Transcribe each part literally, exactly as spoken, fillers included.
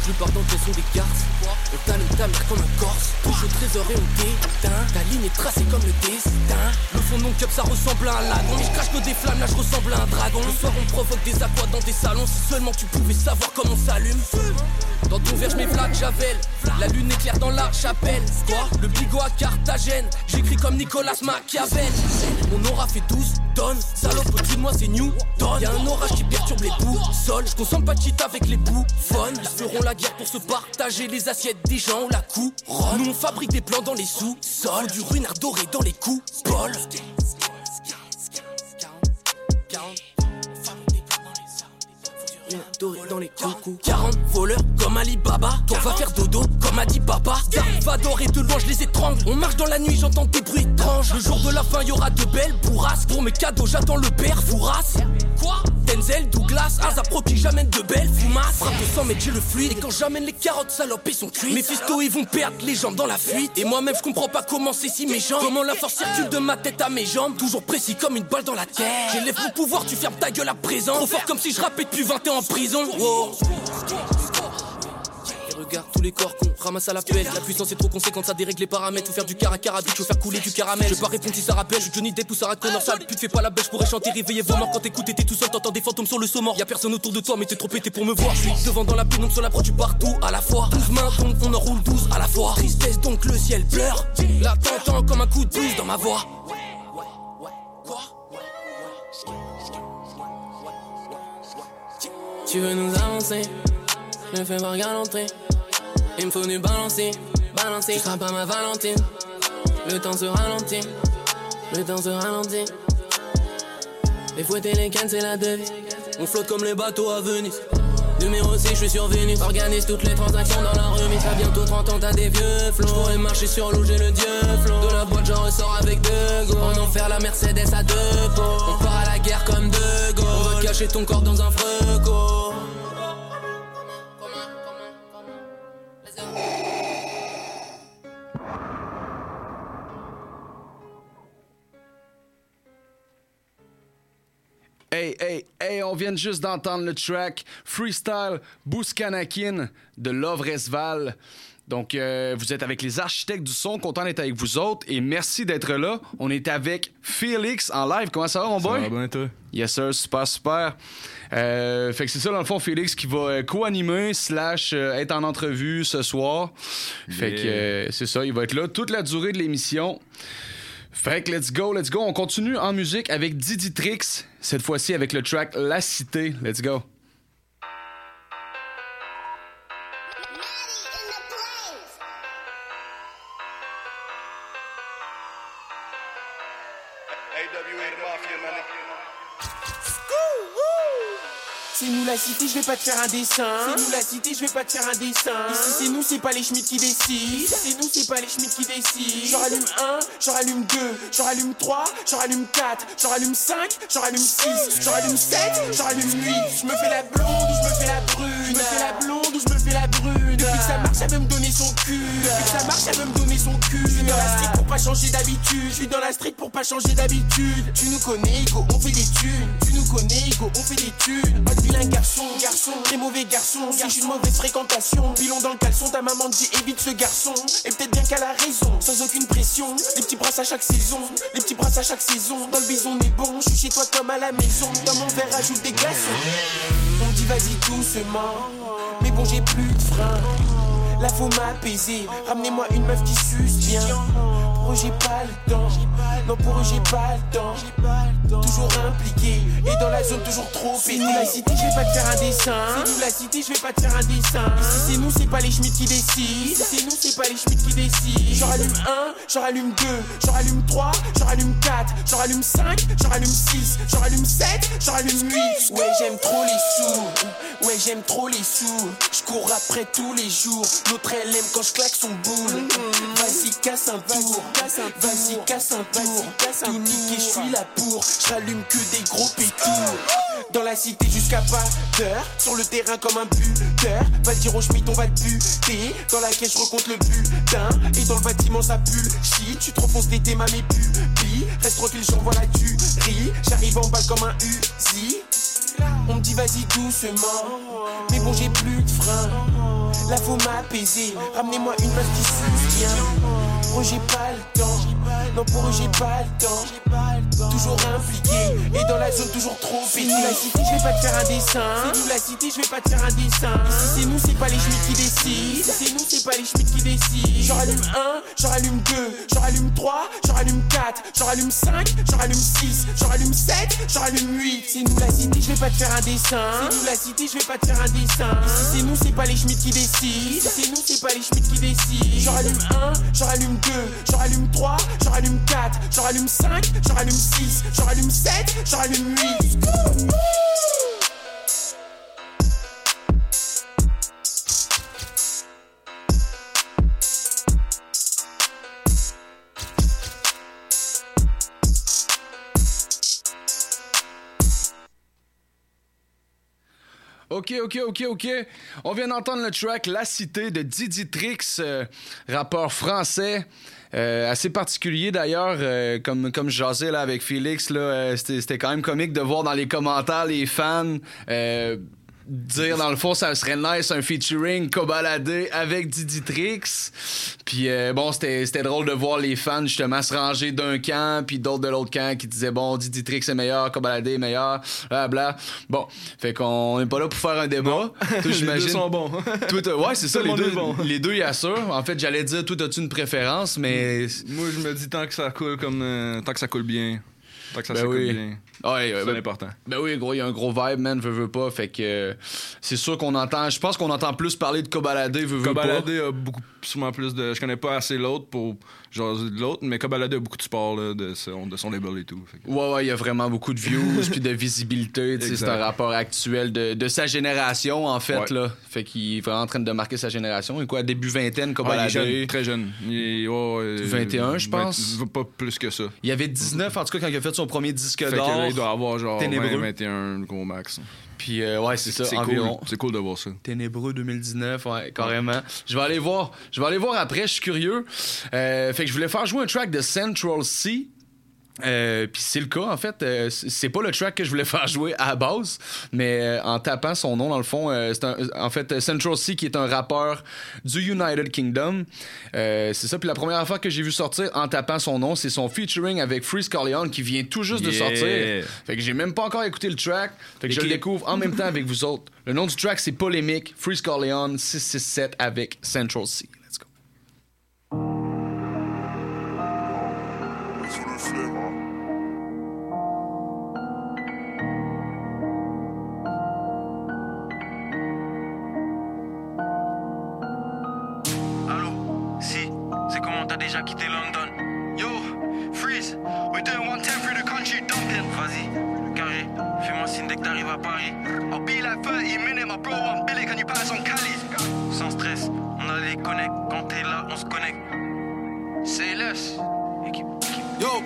plupart d'entre elles sont des garces. On t'allume ta mère comme un corse. Touche au trésor et on t'éteint. Ta ligne est tracée comme le destin. Le fond de mon cup ça ressemble à un lagon. Mais je crache que des flammes, là je ressemble à un dragon. Le soir on provoque des aquas dans des salons. Si seulement tu pouvais savoir comment on s'allume. Dans ton verre je mets Vlad Javel. La lune éclaire dans la chapelle. Quoi? Le bigot à Carthagène. J'écris comme Nicolas Machiavel. Mon aura fait douze tonnes. Salope au-dessus de moi c'est Newton. Y'a un orage qui perturbe les boussoles. Je consomme pas de cheat avec les bouffons. Ils feront la guerre pour se partager les assiettes des gens ou la couronne. Nous on fabrique des plans dans les sous-sols. Du ruinard doré dans les coupoles. Doré dans les coucous. quarante voleurs comme Alibaba. Toi va faire dodo comme a dit papa. Va adorer de loin je les étrangle. On marche dans la nuit j'entends des bruits étranges. Le jour de la fin y'aura de belles bourrasques. Pour mes cadeaux j'attends le père Fouras. Quoi? Denzel, Douglas, Azapro qui j'amène de belles fumasses. Frappe au sang mais j'ai le fluide. Et quand j'amène les carottes salopes ils sont cuites. Mes fistos ils vont perdre les jambes dans la fuite. Et moi-même je comprends pas comment c'est si méchant. Comment la force circule de ma tête à mes jambes. Toujours précis comme une balle dans la tête. J'élève mon pouvoir, tu fermes ta gueule à présent. Trop fort comme si je rappais depuis vingt ans en prison. Wow. Et regarde tous les corps qu'on ramasse à la pelle. La puissance est trop conséquente, ça dérègle les paramètres. Faut faire du car à car à bitch, faut faire couler du caramel. Je vais pas répondre si ça rappelle, je suis Johnny Depp ou Sarah Connor. Sale pute, fais pas la bêche, je pourrais chanter, réveiller vos morts. Quand t'écoutes, t'es tout seul, t'entends des fantômes sur le saumon. Y'a personne autour de toi, mais t'es trop pété pour me voir. Je suis devant dans la pénombre, sur la proie, tu partout à la fois. douze mains, donc on en roule douze à la fois. Tristesse, donc le ciel pleure. Là t'entends comme un coup de douze dans ma voix. Tu veux nous avancer, me fais voir galanter. Il me faut du balancer, balancer. Tu seras pas ma Valentine. Le temps se ralentit, le temps se ralentit. Les fouettes et les cannes c'est la devise. On flotte comme les bateaux à Venise. Numéro six, je suis sur Vénus. Organise toutes les transactions dans la remise. T'as bientôt trente ans, t'as des vieux flots. J'pourrais marcher sur l'eau, j'ai le dieu flow. De la boîte, j'en ressors avec deux go. En enfer, la Mercedes à deux pots. On part à la guerre comme deux go. On va cacher ton corps dans un freco. Hey, hey, hey, on vient juste d'entendre le track Freestyle Bouskanakin de Love Resval. Donc, euh, vous êtes avec les architectes du son, content d'être avec vous autres et merci d'être là. On est avec Félix en live. Comment ça va, mon boy? Ça va bien, toi? Yes, sir, super, super. Euh, fait que c'est ça, dans le fond, Félix qui va euh, co-animer slash euh, être en entrevue ce soir. Fait yeah. que euh, c'est ça, il va être là toute la durée de l'émission. Fait que let's go, let's go. On continue en musique avec Didi Trix, cette fois-ci avec le track La Cité. Let's go. C'est nous la cité, je vais pas te faire un dessin. C'est nous la cité, je vais pas te faire un dessin. Ici c'est nous, c'est pas les Schmitt qui décident. Ici c'est nous, c'est pas les Schmitt qui décident. J'en rallume un, j'en rallume deux, j'en rallume trois, j'en rallume quatre, j'en rallume cinq, j'en rallume six, j'en rallume sept, j'en rallume huit. Je me fais la blonde ou je me fais la brune. Je me fais la blonde ou je me fais la brune. Depuis que ça marche, elle veut me donner son cul. Depuis que ça marche, elle veut me donner son cul. Je suis dans la street pour pas changer d'habitude. Je suis dans la street pour pas changer d'habitude. Tu nous connais, go, on fait des thunes. Tu nous connais, go, on fait des thunes. Un garçon, garçon, très mauvais garçon. Si j'ai une mauvaise fréquentation, pilon dans le caleçon, ta maman dit évite ce garçon. Et peut-être bien qu'elle a raison, sans aucune pression. Les petits brasses à chaque saison, les petits brasses à chaque saison. Dans le bison on est bon, je suis chez toi comme à la maison. Dans mon verre ajoute des glaçons. On dit vas-y doucement, mais bon j'ai plus de frein. Là faut m'apaiser, ramenez-moi une meuf qui suce bien. Pour eux j'ai pas le temps, non pour eux j'ai pas le temps. Toujours impliqué, et dans la zone toujours trop pété. C'est nous la cité, je vais pas te faire un dessin. C'est nous la cité, je vais pas te faire un dessin. Ici c'est nous, c'est pas les Schmitt qui décident. Ici c'est nous, c'est pas les Schmitt qui décident. J'en rallume un, j'en rallume deux, j'en rallume trois, j'en rallume quatre, j'en rallume cinq, j'en rallume six, j'en rallume sept, j'en rallume huit. Ouais j'aime trop les sous, ouais j'aime trop les sous. Je cours après tous les jours. L'autre elle aime quand je claque son boule. Vas-y casse un tour, vas-y casse un tour. Tout niqué je suis là pour. J'allume que des gros pétours. Dans la cité jusqu'à pas d'heure. Sur le terrain comme un buteur. Va le dire au Schmitt on va te buter. Dans la caisse je recompte le butin. Et dans le bâtiment ça pue shit. Tu te refonces d'été ma mes pupilles. Reste tranquille j'envoie la tuerie. J'arrive en balle comme un Uzi. On me dit vas-y doucement, mais bon j'ai plus de frein. Là faut m'apaiser, ramenez-moi une meuf qui suce bien. Pour eux j'ai pas le temps, non pour eux j'ai pas le temps. Toujours impliqué, et dans la zone toujours trop pété. C'est nous la cité, je vais pas te faire un dessin. C'est nous la cité, je vais pas te faire un dessin. Ici c'est nous, c'est pas les schmitts qui décident. C'est nous, c'est pas les schmitts qui décident. J'en rallume un, j'en rallume deux, j'en rallume trois, j'en rallume quatre, j'en rallume cinq, j'en rallume six, j'en rallume sept, j'en rallume huit. C'est nous la cité, je vais pas te faire un dessin. C'est nous la cité, je vais pas te faire un dessin. Ici c'est nous, c'est pas les schmitts qui décident. C'est nous, c'est pas les schmitts qui décident. J'en rallume un, j'en rallume deux, j'en rallume trois, j'en rallume quatre, j'en rallume cinq, j'en rallume six, j'en rallume sept, j'en rallume huit. Ok, ok, ok, ok. On vient d'entendre le track La Cité de Didi Trix, euh, rappeur français. Euh, assez particulier d'ailleurs, euh, comme, comme je jasais là, avec Félix, là, euh, c'était, c'était quand même comique de voir dans les commentaires les fans euh, dire dans le fond ça serait nice un featuring Kobalade avec Didi Trix. Puis euh, bon, c'était, c'était drôle de voir les fans justement se ranger d'un camp puis d'autres de l'autre camp qui disaient bon, Didi Trix est meilleur, Kobalade est meilleur, bla bla. Bon, fait qu'on est pas là pour faire un débat. Toi, j'imagine, les deux sont bons. Toi, ouais, c'est ça, les deux, bon. les deux y assurent. En fait, j'allais dire, toi, as-tu une préférence, mais... Moi, je me dis tant que ça coule comme... Euh, tant que ça coule bien. Tant que ça ben s'écoute oui. bien. Ouais, c'est ben, important. Ben oui, gros, il y a un gros vibe, man, veut, veut pas. Fait que euh, c'est sûr qu'on entend... Je pense qu'on entend plus parler de Kobalade, veut, veut pas. Kobalade a beaucoup, sûrement plus de... Je connais pas assez l'autre pour jaser de l'autre, mais Kobalade a beaucoup de support là, de, son, de son label et tout. Fait que... Ouais, ouais, il y a vraiment beaucoup de views puis de visibilité. C'est un rapport actuel de, de sa génération, en fait, ouais. là. Fait qu'il est vraiment en train de marquer sa génération. Et quoi, début vingtaine, Kobalade? Ah, il est jeune, très jeune. Il est, oh, vingt et un, je pense. vingt, pas plus que ça. Il avait dix-neuf, en tout cas, quand il a fait son premier disque fait d'or. Que là, il doit avoir genre Ténébreux. vingt, vingt et un, gros max. Puis euh, ouais, c'est, c'est ça, c'est environ. Cool. C'est cool de voir ça. Ténébreux deux mille dix-neuf, ouais, carrément. Je vais aller voir. Je vais aller voir après, je suis curieux. Euh, fait que je voulais faire jouer un track de Central C. Euh, puis c'est le cas, en fait. Euh, c'est pas le track que je voulais faire jouer à la base, mais euh, en tapant son nom, dans le fond, euh, c'est un, en fait Central C qui est un rappeur du United Kingdom. Euh, c'est ça. Puis la première fois que j'ai vu sortir en tapant son nom, c'est son featuring avec Freeze Corleone qui vient tout juste yeah. de sortir. Fait que j'ai même pas encore écouté le track. Fait que Et je le découvre en même temps avec vous autres. Le nom du track, c'est Polémique. Freeze Corleone six six sept avec Central C. Let's go. T'as déjà quitté London. Yo, Freeze, we're doing one ten through the country dumping. Vas-y, carré, fais-moi signe dès que t'arrives à Paris. I'll be like thirty minutes, my bro, I'm Billy, can you pass on Cali? Sans stress, on a les connects, quand t'es là, on se connecte. Say less. Équipe, équipe. Yo,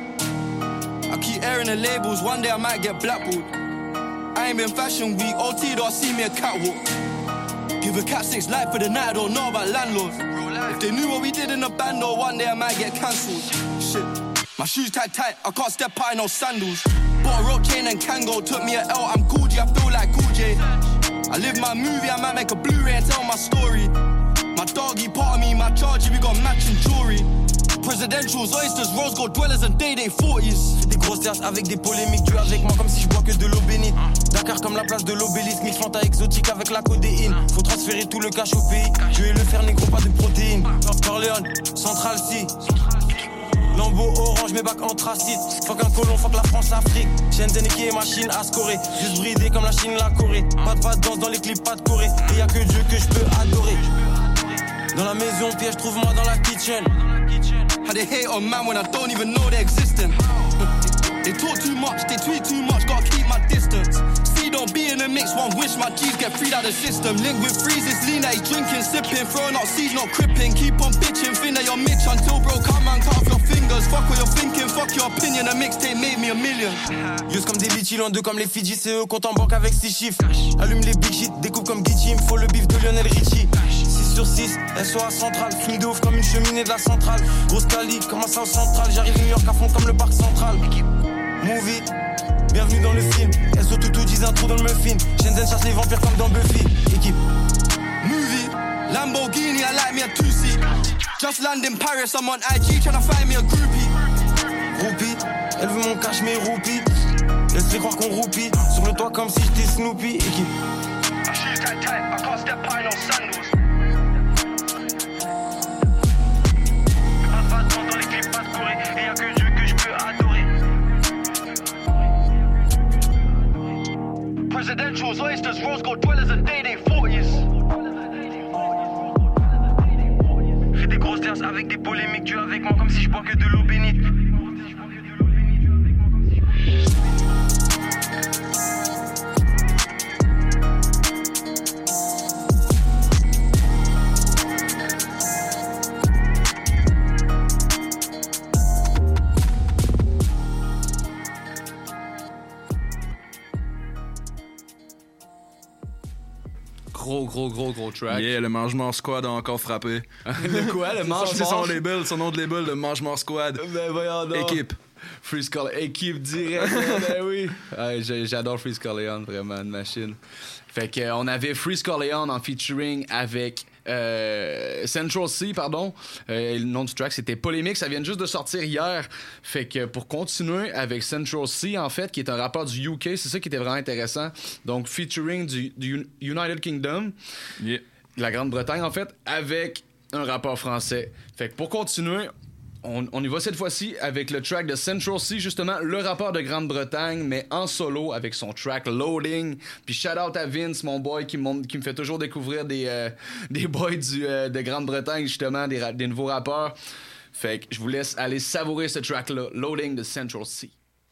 I keep airing the labels, one day I might get blackballed. I ain't been fashion week, O T don't see me a catwalk. Give a cat six life for the night, I don't know about landlords. If they knew what we did in the band, though, one day I might get cancelled. Shit, my shoes tight tight, I can't step out in no sandals. Bought a rope chain and Kango, took me a L, I'm Cool G, I feel like Cool J. I live my movie, I might make a Blu-ray and tell my story. My doggy part of me, my charger, we got matching jewelry. Presidentials, oysters, rose gold dwellers and day day forties. Fais des grosses terres avec des polémiques, tu es avec moi comme si je bois que de l'eau bénite. Dakar comme la place de l'obélisque, mix Fanta exotique avec la codéine. Faut transférer tout le cash au pays, je vais le faire négro, pas de protéines. Corleone, Central C. Lambeau orange, mes bacs anthracite. Fuck un colon, fuck la France, Afrique. Shenzhen qui est machine à scorer. Juste bridé comme la Chine, la Corée. Pas de pas de danse dans les clips, pas de Corée. Et y'a que Dieu que je peux adorer. Dans la maison, piège, trouve-moi dans la kitchen. How they hate on man when I don't even know they're existing. They talk too much, they tweet too much, gotta keep my distance. See, don't be in the mix, one wish my G's get freed out the system. Link with Freeze, it's lean that he's drinking, sipping, throwing out seeds, not cripping. Keep on bitching, think that you're Mitch until bro come and cut off your fingers. Fuck what you're thinking, fuck your opinion, a mixtape made me a million. Use comme des bitches, en deux comme les Fidji, c'est eux compte en banque avec six chiffres. Allume les big shit, découpe comme Gucci, faut le bif de Lionel Richie. six sur six, S O A central, fume de ouf comme une cheminée de la centrale. Grosse Cali, comme un South Central, j'arrive New York à fond comme le parc central. Movie, bienvenue dans le film. S O Toutou disent un trou dans le muffin. Shenzhen chasse les vampires comme dans Buffy. Équipe. Movie, Lamborghini, I like me a two-seat. Just land in Paris, I'm on I G tryna find me a groupie. Groupie, elle veut mon cash mais roupie. Laisse-les croire qu'on roupie. Sur le toit comme si j'étais Snoopy. Équipe. My shoes tight tight, I can't step by no sandals. Pas de temps dans les clips, pas de Corée. Et y'a que Dieu que je peux adorer. Presidentials, oysters, rose gold dwellers, a day they forties. Fais des grosses danses avec des polémiques, tu avec moi comme si je bois que de l'eau bénite. Gros, gros, gros, gros track. Yeah, le Mange-Mort Squad a encore frappé. Le quoi, le Mange-Mort? C'est son label, son nom de label, le Mange-Mort Squad. Ben voyons donc. Équipe. Freeze Corleone, équipe direct, ben oui. Ouais, j'adore Freeze Corleone, vraiment, une machine. Fait qu'on avait Freeze Corleone en featuring avec euh, Central C, pardon. Euh, le nom du track, c'était Polémique. Ça vient juste de sortir hier. Fait que pour continuer avec Central C, en fait, qui est un rappeur du U K, c'est ça qui était vraiment intéressant. Donc, featuring du, du United Kingdom, yeah. la Grande-Bretagne, en fait, avec un rappeur français. Fait que pour continuer... On, on y va cette fois-ci avec le track de Central C, justement, le rappeur de Grande-Bretagne, mais en solo avec son track Loading. Puis shout out à Vince, mon boy, qui, qui me fait toujours découvrir des, euh, des boys du, euh, de Grande-Bretagne, justement, des, des nouveaux rappeurs. Fait que je vous laisse aller savourer ce track-là, Loading de Central C.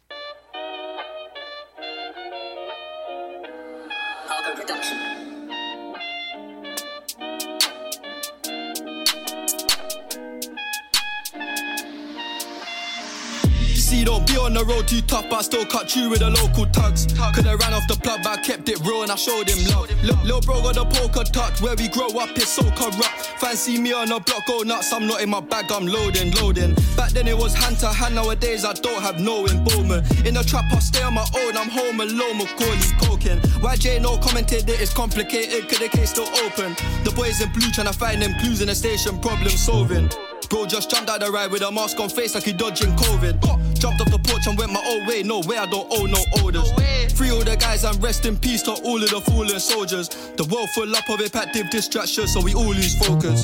Don't be on the road too tough, but I still cut you with the local tugs. Coulda ran off the plug, but I kept it real and I showed him love. Look, lil' bro got the poker touch, where we grow up it's so corrupt. Fancy me on the block, go nuts, I'm not in my bag, I'm loading, loading. Back then it was hand to hand, nowadays I don't have no involvement. In the trap I stay on my own, I'm home alone, Macaulay coking. Y J no commented that it's complicated, cause the case still open. The boys in blue tryna find them clues in the station, problem solving. Bro just jumped out the ride with a mask on face like he dodging COVID. Jumped off the porch and went my own way, no way I don't owe no orders. Free all the guys and rest in peace to all of the fallen soldiers. The world full up of impactive distractions, so we all lose focus.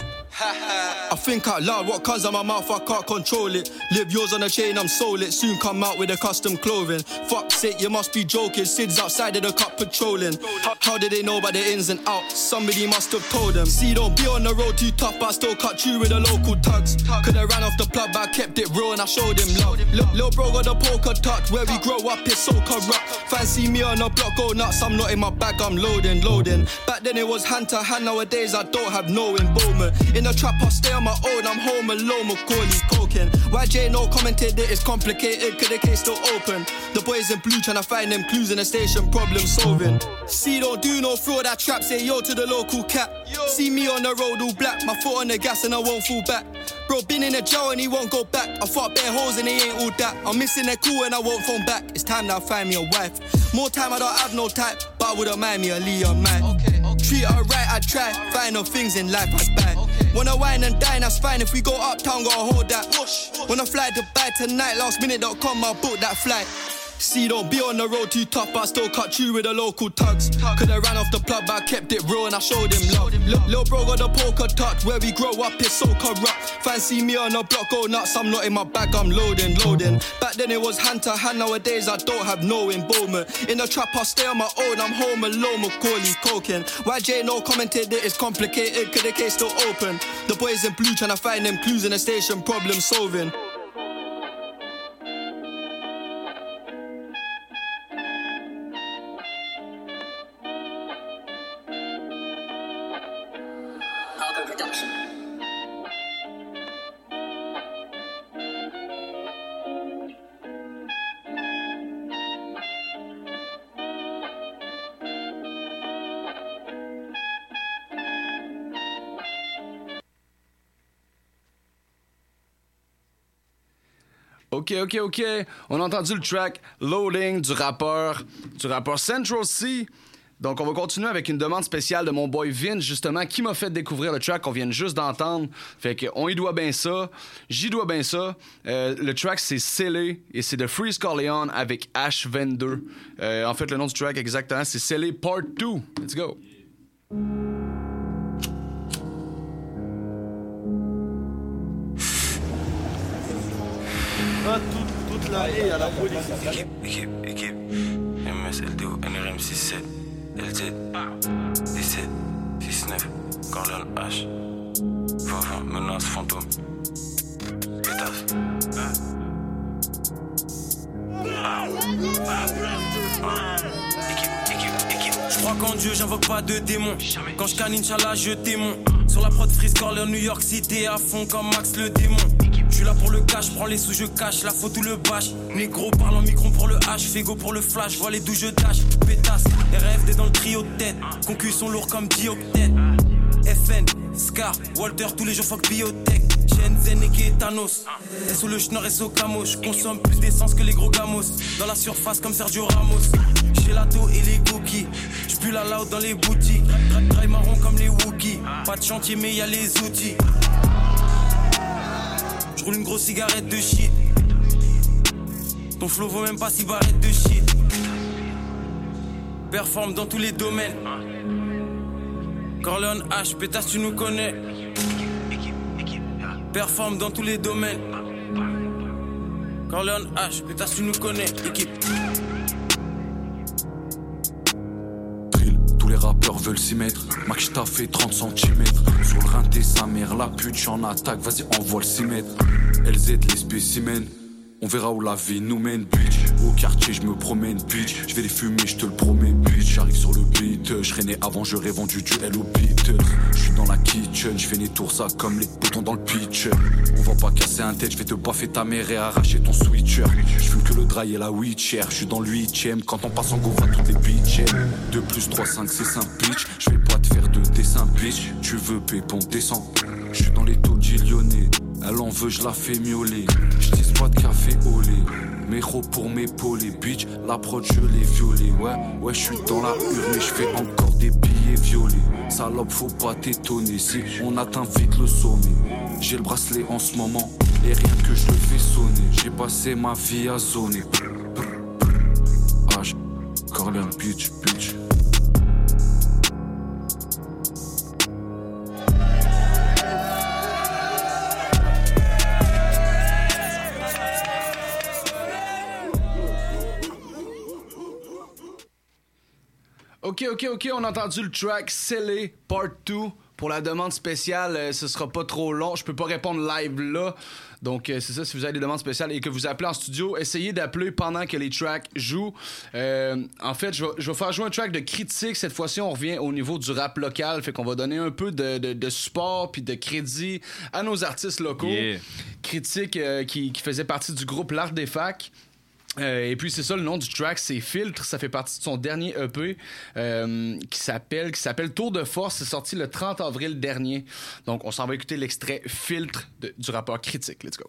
I think out loud, what comes out my mouth, I can't control it. Live yours on a chain, I'm sold it. Soon come out with a custom clothing. Fuck's sake, you must be joking. Sid's outside of the cup patrolling. How did they know about the ins and outs? Somebody must have told them. See, don't be on the road too tough, but I still cut you with the local tugs. Coulda ran off the plug, but I kept it real and I showed him love. Look, lil' bro got the poker touch, where we grow up it's so corrupt. Fancy me on the block, go nuts, I'm not in my bag, I'm loading, loading. Back then it was hand to hand, nowadays I don't have no involvement. In the trap I stay on my own, I'm home alone, Macaulay coking. Y J no commented that it's complicated, cause the case still open. The boys in blue tryna find them clues in the station, problem solving. See, don't do no fraud, that trap, say yo to the local cat. See me on the road all black, my foot on the gas and I won't fall back. Bro been in the jail and he won't go back. I fought bare hoes and he ain't all that. I'm missing their cool and I won't phone back. It's time now I find me a wife. More time I don't have no type, but I wouldn't mind me a Leon man. Okay, okay. Treat her right, I try. Find no things in life I buy. Okay. Wanna wine and dine, that's fine. If we go uptown, gotta hold that. Whoosh, whoosh. Wanna fly to Dubai tonight, last minute dot com, I'll book that flight. See, don't be on the road too tough, but I still cut you with the local tugs. Coulda ran off the plug, but I kept it real and I showed him love. Look, lil' bro got the poker touch, where we grow up it's so corrupt. Fancy me on the block, go nuts, I'm not in my bag, I'm loading, loading. Back then it was hand to hand, nowadays I don't have no involvement. In the trap I stay on my own, I'm home alone, Macaulay coking. Y J no commented that it's complicated, cause the case still open. The boys in blue tryna find them clues in the station, problem solving. OK, OK, OK. On a entendu le track Loading du rappeur, du rappeur Central C. Donc, on va continuer avec une demande spéciale de mon boy Vince, justement, qui m'a fait découvrir le track qu'on vient juste d'entendre. Fait qu'on y doit bien ça, j'y dois bien ça. Euh, le track, c'est Scellé et c'est de Freeze Corleone avec H vingt-deux. Euh, en fait, le nom du track, exactement, c'est Scellé Part deux. Let's go. Ah, toute, toute la haie à la police. Équipe, équipe, équipe. M S L D O, N R M six sept, L Z, dix-sept, six neuf, Corleone H, vingt vingt, menace fantôme, pétasse. Équipe, équipe, équipe. Je crois qu'en Dieu, j'invoque pas de démons. Quand je canne, Inch'Allah, je démon. Sur la prod Freeze Corleone, New York City, à fond comme Max le démon. Je suis là pour le cash, prends les sous, je cache. La faute ou le bâche. Négro parle en micron pour le H. Fego pour le flash, vois les d'où je dash. Pétasse, R F D dans le trio de tête. Concus sont lourds comme dioctète. F N, Scar, Walter, tous les jours fuck biotech. Shenzhen et Thanos. Et sous le schnorr et sous camo. Je consomme plus d'essence que les gros gamos. Dans la surface comme Sergio Ramos. Gelato et les cookies. J'pue la loud dans les boutiques. Trail marron comme les Wookiees. Pas de chantier mais y'a les outils. J'roule une grosse cigarette de shit. Ton flow vaut même pas six barrettes de shit. Performe dans tous les domaines. Corleone H, pétasse tu nous connais. Performe dans tous les domaines. Corleone H, pétasse tu nous connais. Équipe. Tous les rappeurs veulent s'y mettre. Max t'a fait trente centimètres. Sur le rinté sa mère, la pute, j'en attaque, vas-y envoie le six mètres. L Z les spécimens. On verra où la vie nous mène, bitch. Au quartier, je me promène, bitch. Je vais les fumer, je te le promets, bitch. J'arrive sur le beat, je né avant, j'aurais vendu du L au beat. Je suis dans la kitchen, je fais des tours ça comme les boutons dans le pitch. On va pas casser un tête, je vais te baffer ta mère et arracher ton switcher. Je fume que le dry et la Witcher. Je suis dans le huitième, quand on passe en go, va tout est bitch. deux plus trois, cinq, c'est cinq bitch. Je vais pas te faire de dessin, bitch. Tu veux pépon, descends. Je suis dans les taux lyonnais. Elle en veut, je la fais miauler. J'tisse pas de café au lait. Méro pour m'épauler, bitch. La prod, je l'ai violée. Ouais, ouais, je suis dans la hure, mais je fais encore des billets violets. Salope, faut pas t'étonner si on atteint vite le sommet. J'ai le bracelet en ce moment, et rien que je le fais sonner. J'ai passé ma vie à zoner. H, Corleone, bitch, bitch. Ok, ok, ok, on a entendu le track Scellé Part deux. Pour la demande spéciale, euh, ce sera pas trop long. Je peux pas répondre live là. Donc, euh, c'est ça, si vous avez des demandes spéciales et que vous appelez en studio, essayez d'appeler pendant que les tracks jouent. Euh, en fait, je vais, je vais faire jouer un track de critique. Cette fois-ci, on revient au niveau du rap local. Fait qu'on va donner un peu de, de, de support puis de crédit à nos artistes locaux. Yeah. Critique euh, qui, qui faisait partie du groupe L'Art des Facs. Euh, et puis c'est ça, le nom du track, c'est Filtre. Ça fait partie de son dernier E P euh, qui s'appelle qui s'appelle Tour de Force. C'est sorti le trente avril dernier. Donc on s'en va écouter l'extrait Filtre de, du rappeur Critique. Let's go.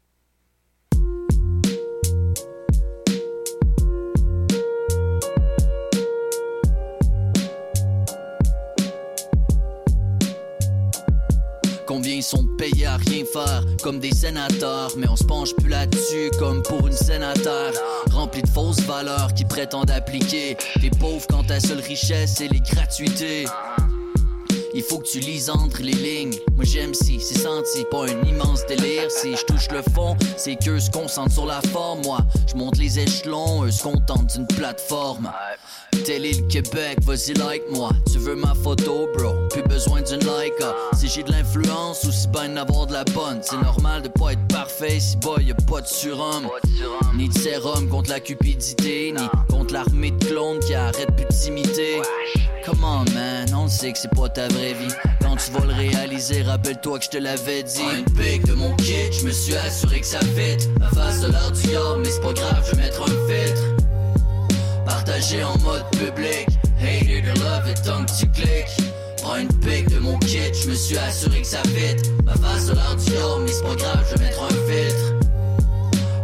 Combien ils sont payés à rien faire, comme des sénateurs. Mais on se penche plus là-dessus, comme pour une sénateur. Rempli de fausses valeurs qui prétendent appliquer. Les pauvres quand ta seule richesse, c'est les gratuités. Il faut que tu lises entre les lignes. Moi j'aime si c'est senti, pas un immense délire. Si je touche le fond, c'est qu'eux se concentrent sur la forme. Moi, je monte les échelons, eux se contentent d'une plateforme. Télé le Québec, vas-y like moi. Tu veux ma photo, bro? Plus besoin d'une like. Ah. Si j'ai de l'influence ou si ben d'avoir de la bonne. C'est normal de pas être parfait, si boy y'a pas de surhomme. Ni de sérum contre la cupidité, ni contre l'armée de clones qui arrête plus de t'imiter. Come on man, on sait que c'est pas ta vraie vie. Quand tu vas le réaliser, rappelle-toi que je te l'avais dit. En une pique de mon kit, je me suis assuré que ça fit. Ma face de l'art du yard, mais c'est pas grave, je vais mettre un filtre. Partagé en mode public, hate it or love it tant que tu cliques. Prends une pique de mon kit, je me suis assuré que ça fit. Ma face de l'art du yard, mais c'est pas grave, je vais mettre un filtre.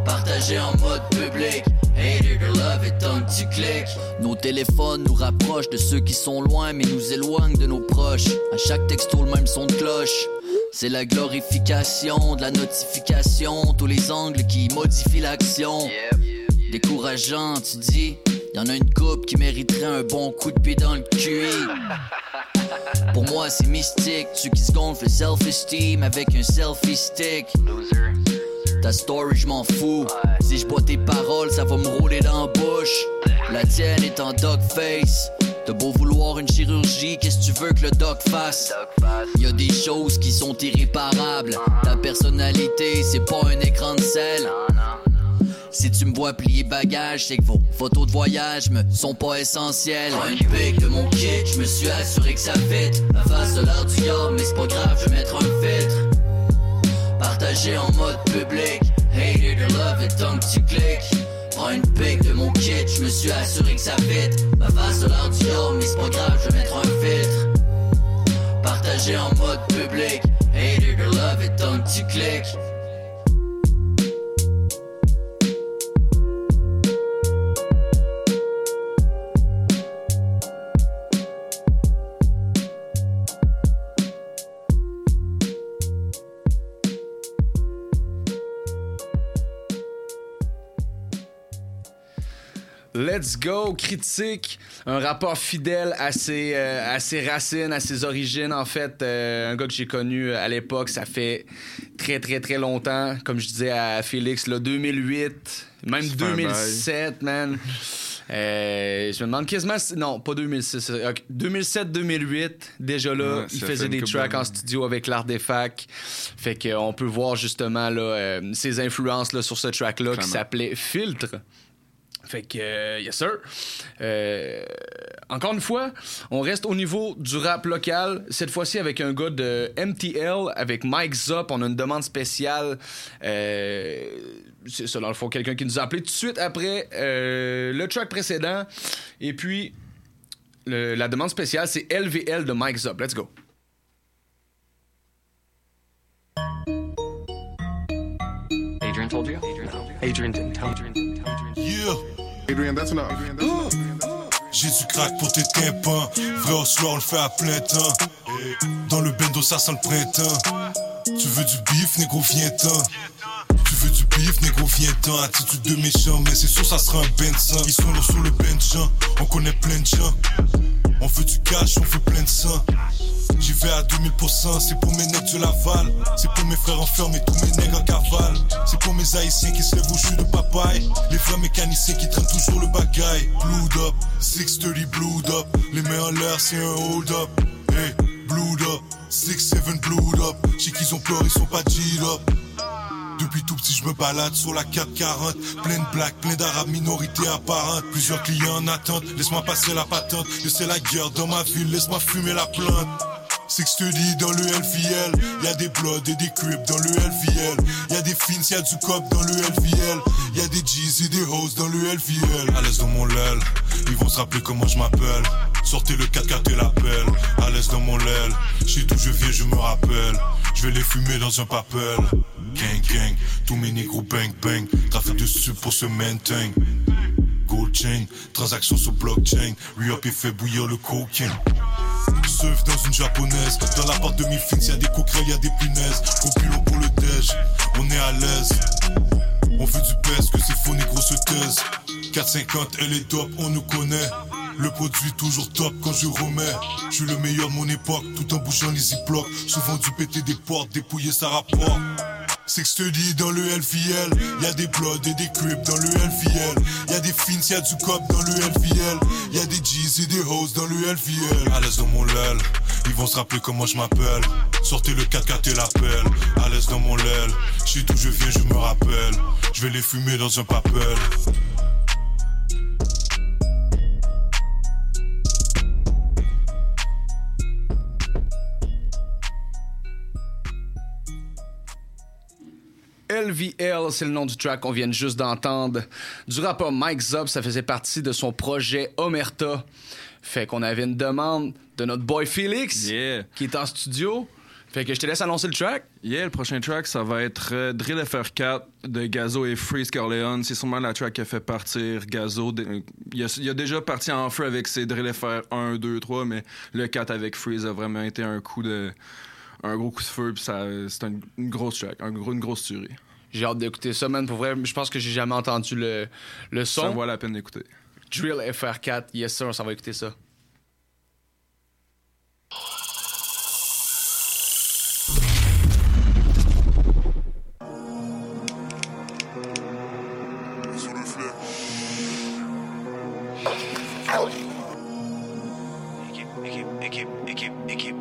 Partagé en mode public, hater de love et tant que tu cliques. Nos téléphones nous rapprochent de ceux qui sont loin, mais nous éloignent de nos proches. À chaque texto le même son de cloche. C'est la glorification de la notification, tous les angles qui modifient l'action. Décourageant, tu dis, y'en a une couple qui mériterait un bon coup de pied dans le cul. Pour moi c'est mystique, ceux qui se gonflent le self-esteem avec un selfie stick. Ta story je m'en fous, si je bois tes paroles ça va me rouler dans la bouche. La tienne est en dog face. T'as beau vouloir une chirurgie, qu'est-ce que tu veux que le doc fasse? Y'a des choses qui sont irréparables. Ta personnalité c'est pas un écran de sel. Si tu me vois plier bagages, c'est que vos photos de voyage me sont pas essentielles. Prends une pic de mon kit, je me suis assuré que ça fit. Ma face de l'art du yard, mais c'est pas grave, je vais mettre un filtre. Partagé en mode public, hater de love et tant que tu cliques. Prends une pic de mon kit, je me suis assuré que ça fit. Ma face de l'art du yard, mais c'est pas grave, je vais mettre un filtre. Partagé en mode public, hater de love et tant que tu cliques. Let's go, Critique, un rappeur fidèle à ses, euh, à ses racines, à ses origines. En fait, euh, un gars que j'ai connu à l'époque, ça fait très, très, très longtemps. Comme je disais à Félix, là, deux mille huit, même C'est deux mille sept, man. Euh, je me demande quasiment... Non, pas deux mille six. Okay. deux mille sept deux mille huit, déjà là, ouais, il faisait des tracks en studio avec l'Artefact. Fait qu'on peut voir justement là, euh, ses influences là, sur ce track-là. Clairement. Qui s'appelait Filtre. Fait que, euh, yes sir. Euh, encore une fois, on reste au niveau du rap local. Cette fois-ci avec un gars de M T L, avec Mike Zop. On a une demande spéciale. Euh, c'est ça, dans le fond, quelqu'un qui nous a appelé tout de suite après euh, le track précédent. Et puis, le, la demande spéciale, c'est L V L de Mike Zop. Let's go. Adrian told you? Adrian didn't tell you. Yeah. Adrian, that's enough. J'ai du crack pour tes tympans. Vrai au soir, on le fait à plein temps. Dans le bendo, ça sent le printemps. Tu veux du bif, négro, viens-t'en. Tu veux du bif, négro, viens-t'en. Attitude de méchant, mais c'est sûr, ça sera un Benson. Ils sont là sur le bench, on connaît plein de gens. On veut du cash, on veut plein de sang. J'y vais à deux mille pour cent, c'est pour mes nègres de Laval. C'est pour mes frères enfermés, tous mes nègres en cavale. C'est pour mes haïtiens qui se lèvent au jus de papaye. Les vrais mécaniciens qui traînent toujours le bagaille. Blued up, six thirty blued up. Les mains en l'air, c'est un hold up. Hey, blued up, six seven blued up. J'sais qu'ils ont peur, ils sont pas G'd up. Depuis tout petit, je me balade sur la quatre quarante. Plein de blacks, plein d'arabes, minorité apparente. Plusieurs clients en attente, laisse-moi passer la patente. Je sais la guerre dans ma ville, laisse-moi fumer la plante. six thirty dans le L V L. Y'a des bloods et des crips dans le L V L. Y'a des fins, y'a du cop dans le L V L. Y'a des G's et des hoes dans le L V L. À l'aise dans mon lel, ils vont se rappeler comment je m'appelle. Sortez le quatre quatre et l'appel. À l'aise dans mon lel, j'sais d'où je viens, je me rappelle. Je vais les fumer dans un papel. Gang gang, tous mes négros bang bang. Trafic de sub pour se maintain. Gold chain, transaction sur blockchain. Re-up et fait bouillir le cocaine. Surf dans une japonaise. Dans la part de mi fins, y'a des coquerelles, y'a des punaises. Compilons pour le déj, on est à l'aise. On veut du pèse, que c'est faux, négro se taise. quatre cinquante, elle est top, on nous connaît. Le produit toujours top quand je remets. Je suis le meilleur de mon époque, tout en bouchant les ziplocs. Souvent du péter des portes, dépouiller ça rapporte. six thirty dans le L V L. Y'a des bloods et des crips dans le L V L. Y'a des fins, y'a du cop dans le L V L. Y'a des G's et des hoes dans le L V L. À l'aise dans mon lel, ils vont se rappeler comment je m'appelle. Sortez le quatre quatre et l'appel. À l'aise dans mon lel, j'sais d'où je viens, je me rappelle. Je vais les fumer dans un papel. L V L, c'est le nom du track qu'on vient juste d'entendre. Du rappeur Mike Zop, ça faisait partie de son projet Omerta. Fait qu'on avait une demande de notre boy Félix, yeah. qui est en studio. Fait que je te laisse annoncer le track. Yeah, le prochain track, ça va être euh, Drill F R quatre de Gazo et Freeze Corleone. C'est sûrement la track qui a fait partir Gazo. De, il, a, il a déjà parti en feu avec ses Drill F R un, deux, trois, mais le quatre avec Freeze a vraiment été un coup de... un gros coup de feu, puis ça, c'est une, une grosse track, un gros, une grosse tuerie. J'ai hâte d'écouter ça, man. Pour vrai, je pense que j'ai jamais entendu le, le son. Ça vaut la peine d'écouter. Drill F R quatre, yes sir, on s'en va écouter ça. Équipe, équipe, équipe, équipe, équipe.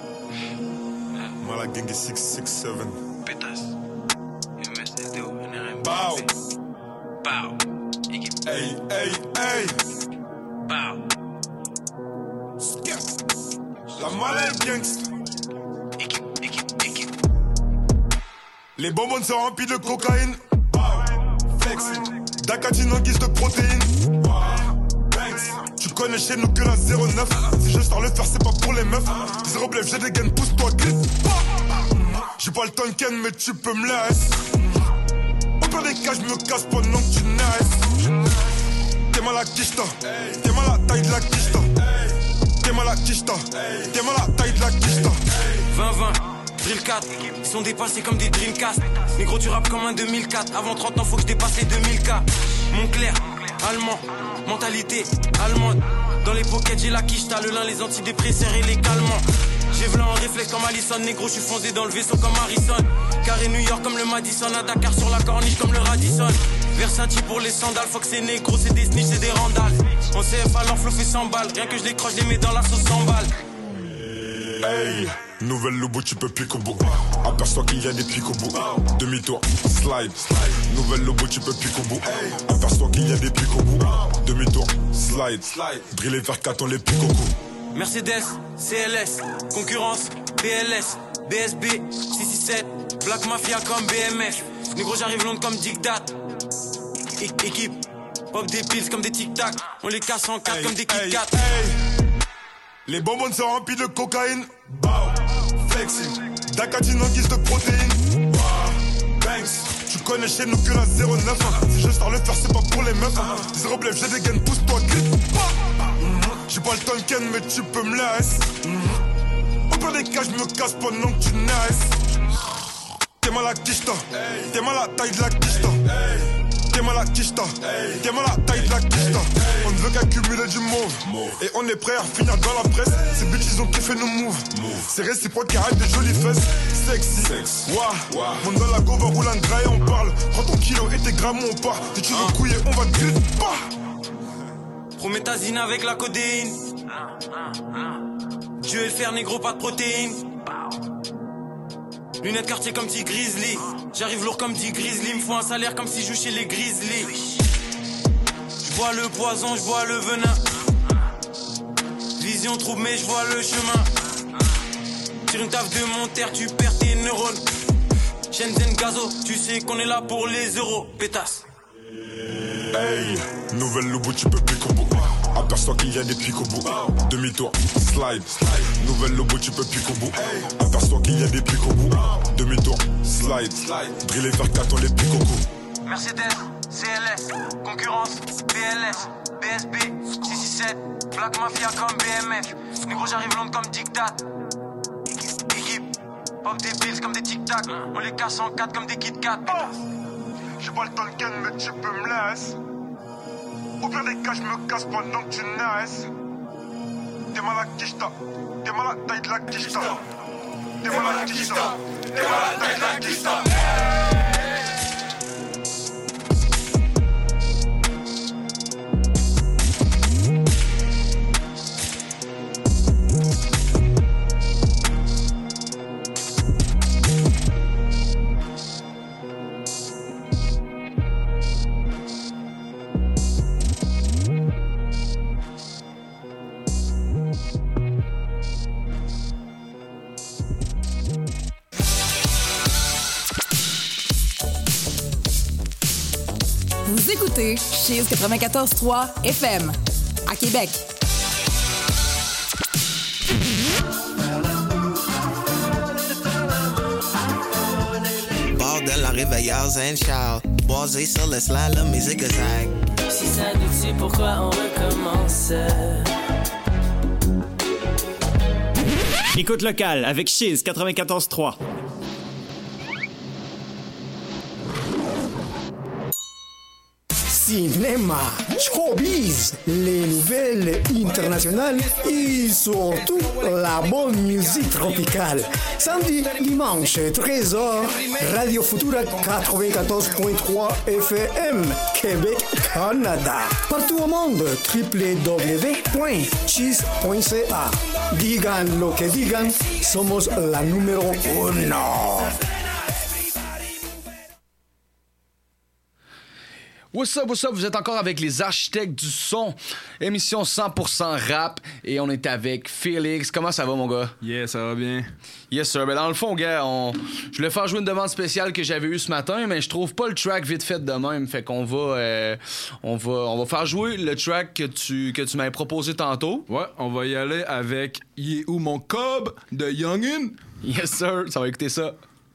Mala Gang six six seven. Pétasse. M S L D O, N R M. Bow. Bow. Équipe. Hey, hey, hey. Bow. La Mala Gangsta. Équipe, équipe, équipe. Les bonbons sont remplis de cocaïne. Flexing. D'acatine en guise de protéines. Tu connais chez nous que la zéro neuf. Si je sors le faire, c'est pas pour les meufs. Zéro blef, j'ai des gaines, pousse-toi, glisse. J'ai pas le temps ken, mais tu peux me laisser. Au pire des cas, je me casse pendant que tu naisses. T'es mal à quicheta. T'es mal à taille de la quicheta. T'es mal à quicheta. T'es mal à taille de la quicheta. vingt vingt, Drill quatre, ils sont dépassés comme des Dreamcast. Négro, tu rappes comme un deux mille quatre. Avant trente ans, faut que je dépasse les deux mille K. Montclair, allemand, mentalité allemande. Dans les pockets, j'ai la quicheta, le lin, les antidépresseurs et les calmants. J'ai v'là en réflexe comme Allison, négro, je suis foncé dans le vaisseau comme Harrison. Carré New York comme le Madison, à Dakar sur la corniche comme le Radisson. Versace pour les sandales, faut que c'est négro, c'est des snitch, c'est des randales. En C F alors flow fait cent balles, rien que je les croche, je les mets dans la sauce cent balles. Hey, nouvelle lobo, tu peux pique au bout. Aperçois qu'il y a des pics au bout. Demi-tour, slide. Nouvelle lobo, tu peux pique au bout. Aperçois qu'il y a des pics au bout. Demi-tour, slide. Driller vers quatre, on les pique au cou. Mercedes, C L S, concurrence, B L S, B S B, six six sept, Black Mafia comme B M F. Négro, j'arrive Londres comme Dictat. É- équipe, pop des pills comme des tic-tac. On les casse en quatre hey, comme des Kit Kat. Hey, hey. Les bonbons sont remplis de cocaïne. Bow. Flexing. D'acatine en guise de protéines. Wow. Banks. Tu connais chez nous que la zéro neuf. Si je sors le faire, c'est pas pour les meufs. Zéro blef, j'ai des gaines, pousse-toi, glisse. J'ai pas le temps ken, mais tu peux me laisser. Au pire des cas, je me casse pendant que tu naisses. T'es mal à quicheta. T'es mal à taille de la quicheta. T'es mal à quicheta. T'es mal à taille de la quicheta. On ne veut qu'accumuler du mauve. Et on est prêt à finir dans la presse. Ces bitches ils ont kiffé nos moves. C'est réciproque qui arrête des jolies fesses. Sexy. Wouah. Monte dans la go, va rouler un gras et on parle. Prends ton kilo et tes grammes, on part. Si tu veux couiller, on va te griller. Prométhazine avec la codéine. Dieu et le fer, négro, pas de protéines. Lunettes quartier comme dit Grizzly. J'arrive lourd comme dit Grizzly. Me faut un salaire comme si je joue chez les Grizzly. Je vois le poison, je vois le venin. Vision trouble mais je vois le chemin. Tire une taf de mon terre, tu perds tes neurones. Shenzhen Gazo, tu sais qu'on est là pour les euros. Pétasse. Hey, nouvelle lobo, tu peux pique au bout. Aperçois qu'il y a des pics au bout. Demi-tour, slide. Nouvelle lobo, tu peux pique au bout. Aperçois qu'il y a des pics au bout. Demi-tour, slide. Driller vers quatre, on les pique au cou. Mercedes, C L S, concurrence, B L S, B S B, six six sept, Black Mafia comme B M F. Négro, j'arrive Londres comme Dictat. Équipe, pop des pills comme des tic-tac. On les casse en quatre comme des Kit Kat. J'ai pas le temps ken, mais tu peux me laisser. Au pire des cas, je me casse pendant que tu naisses. T'es mal à quicheta. T'es mal à taille de la quicheta. T'es mal à quicheta. T'es mal à taille de la quicheta. Vous écoutez Chiz quatre-vingt-quatorze trois F M à Québec. appelle en réveilleur and shout. Basé sur le slalom et zigzag. Si ça nous tue, pourquoi on recommence? Écoute locale avec Chiz quatre-vingt-quatorze trois. Cinéma, showbiz, les nouvelles internationales et surtout la bonne musique tropicale. Samedi, dimanche, treize heures, Radio Futura quatre-vingt-quatorze point trois F M, Québec, Canada. Partout au monde, w w w point cheese point c a. Digan lo que digan, somos la número uno. What's up, what's up? Vous êtes encore avec les architectes du son, émission cent pour cent rap, et on est avec Félix. Comment ça va, mon gars? Yeah, ça va bien. Yes, sir. Ben dans le fond, gars, on... je voulais faire jouer une demande spéciale que j'avais eue ce matin, mais je trouve pas le track vite fait de même. Fait qu'on va, euh, on va, on va faire jouer le track que tu, que tu m'avais proposé tantôt. Ouais, on va y aller avec Il est où mon cob de Youngin? Yes, sir. Ça va écouter ça.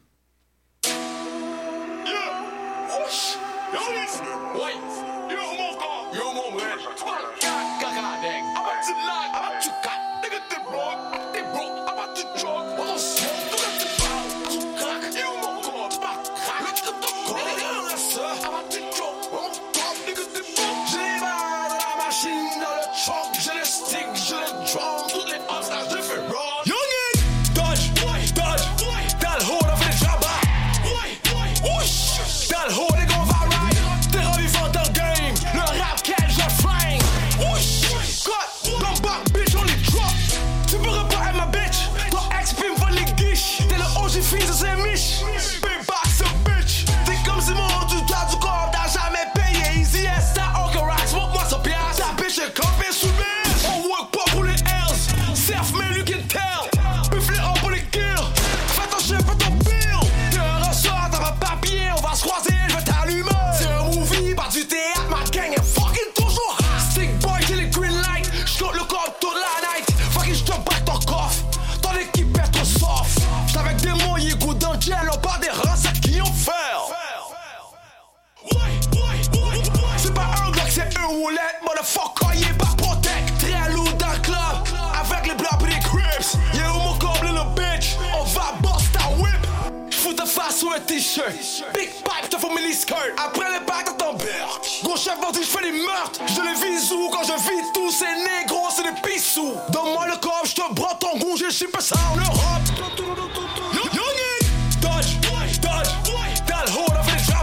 Big pipe, te fous mes skirt. Après les bacs dans ton beurre. Gros chef bandit, je fais des meurtres. Je les vise où quand je vis tous ces négros, c'est des pissous. Donne-moi le corps, je te brotte ton goût, j'ai super ça en Europe. Youngin, dodge, dodge, t'as le haut, on fait des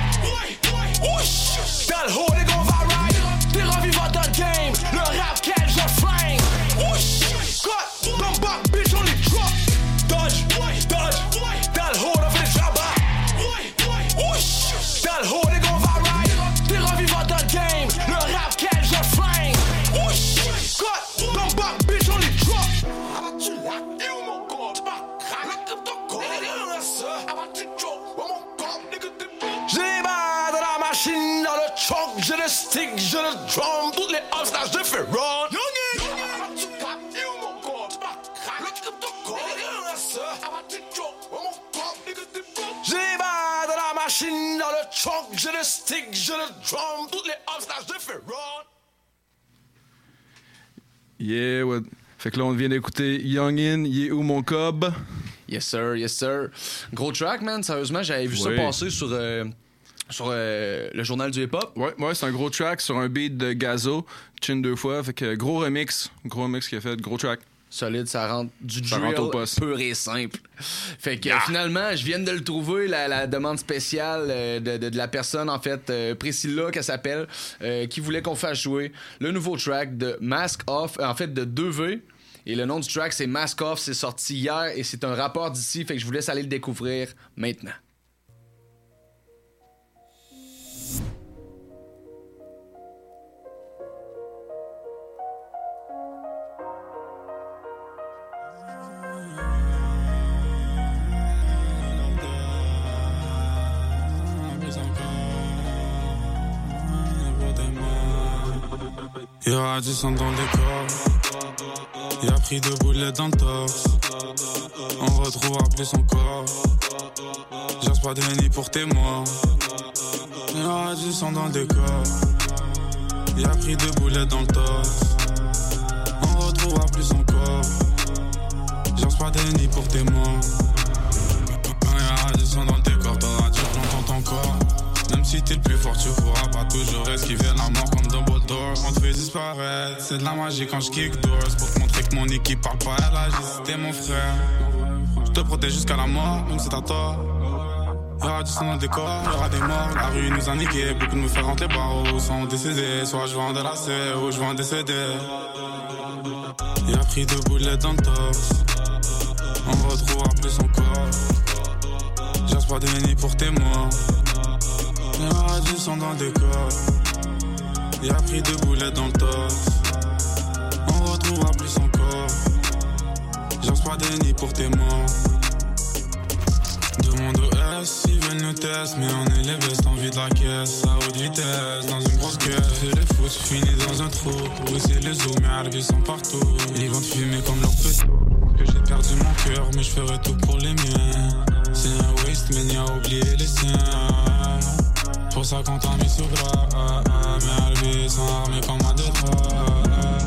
jabas. Ouch, t'as le haut, les gars, on va ride. T'es revivant dans le game, le rap quel je flingue. Ouch, cut, don't back, bitch, on les drop. Dodge, dodge, t'as le haut, on fait des jabas. T'as le haut, les gars, on va ride. T'es revivant dans le game, le rap quel je flingue. Ouch, cut, don't back, bitch, on les drop. Abattu là, et où mon corps? Tu m'as craqué comme ton corps. Abattu drop, où mon corps, nigga, t'es bon. J'ai les balles dans la machine, dans le trunk. J'ai le stick, j'ai le drum. Toutes les hops, là, je fais run. Youngin, abattu là, et où mon corps? Tu m'as craqué comme ton corps. Abattu drop, où mon corps, nigga, t'es bon. J'ai les balles dans la machine, dans le trunk. J'ai le stick, j'ai le drum. Toutes les hops, là, je fais run. Yeah, ouais. Fait que là, on vient d'écouter Youngin, Il est où mon cob? Yes, sir, yes, sir. Gros track, man. Sérieusement, j'avais vu Oui. ça passer sur, euh, sur euh, le journal du hip-hop. Ouais, ouais, c'est un gros track sur un beat de Gazo, chin deux fois. Fait que gros remix. Gros remix qu'il a fait, gros track. Solide, ça rentre du Ça drill rentre au poste. pur et simple. Fait que Yeah. euh, finalement, je viens de le trouver, la, la demande spéciale euh, de, de, de la personne, en fait, euh, Priscilla, qu'elle s'appelle, euh, qui voulait qu'on fasse jouer le nouveau track de Mask Off, euh, en fait, de deux V. Et le nom du track, c'est Mask Off. C'est sorti hier et c'est un rapport d'ici. Fait que je vous laisse aller le découvrir maintenant. Y'a du sang dans les corps. Y'a pris deux boulettes dans le torse. On retrouvera plus son corps. J'ose pas de Henny pour tes morts. Y'aura du sang dans le décor. Y'a pris deux boulettes dans le torse. On retrouvera plus encore. J'ose pas de Henny pour tes morts. Y'aura du sang dans le décor. T'auras du plomb dans ton corps. Même si t'es le plus fort, tu pourras pas toujours esquiver la mort comme Dumbledore. On te fait disparaître, c'est de la magie quand je kick doors. Pour te montrer que mon équipe parle pas, elle agit, c'était mon frère. Je te protège jusqu'à la mort, même si t'as tort. Y'aura du sang dans le décor, y'aura des morts. La rue nous a niqué, beaucoup de me faire rentrer les barreaux. Sont décédés, soit je vais en délasser ou je vais en décéder. Y'a pris deux boulettes dans le torse. On retrouvera plus son corps. J'ose pas de Henny pour tes morts. Y'aura du sang dans le décor. Y'a pris deux boulettes dans le torse. On retrouvera plus son corps. J'ose pas de Henny pour tes morts. Demande au S, ils veulent nous tester. Mais on est les bestes, envie de la caisse. À haute vitesse, dans une grosse caisse. C'est les fous, tu finis dans un trou. Oui, c'est les zooms, mais Alvis sont partout. Ils vont te fumer comme leur petit. Que j'ai perdu mon cœur, mais je ferai tout pour les miens. C'est un waste, mais n'y a oublié les siens. Pour ça qu'on t'a mis sous gras. Mais Alvis sont armés comme un détroit.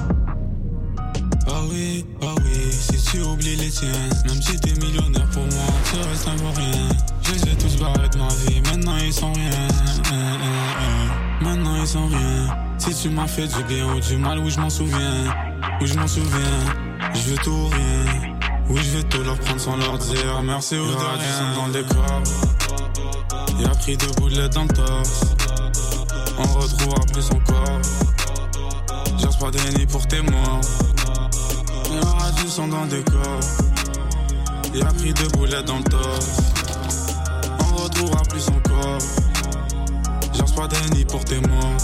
Oh oui, oh oui, si tu oublies les tiens. Même si t'es millionnaire pour moi, tu restes un pour rien. Je les ai tous barrés de ma vie, maintenant ils sont rien. Maintenant ils sont rien. Si tu m'as fait du bien ou du mal, oui je m'en souviens. Oui je m'en souviens. Je veux tout ou rien. Oui je vais tout leur prendre sans leur dire merci ou de rien. Dans le décor. Y'a pris deux boulettes dans le torse. On retrouvera plus son corps. J'ose pas de Henny pour tes morts. Y'aura du sang dans le décor. Y'a pris deux boulettes dans le torse. On retrouvera plus son corps. J'ose pas de Henny pour tes morts.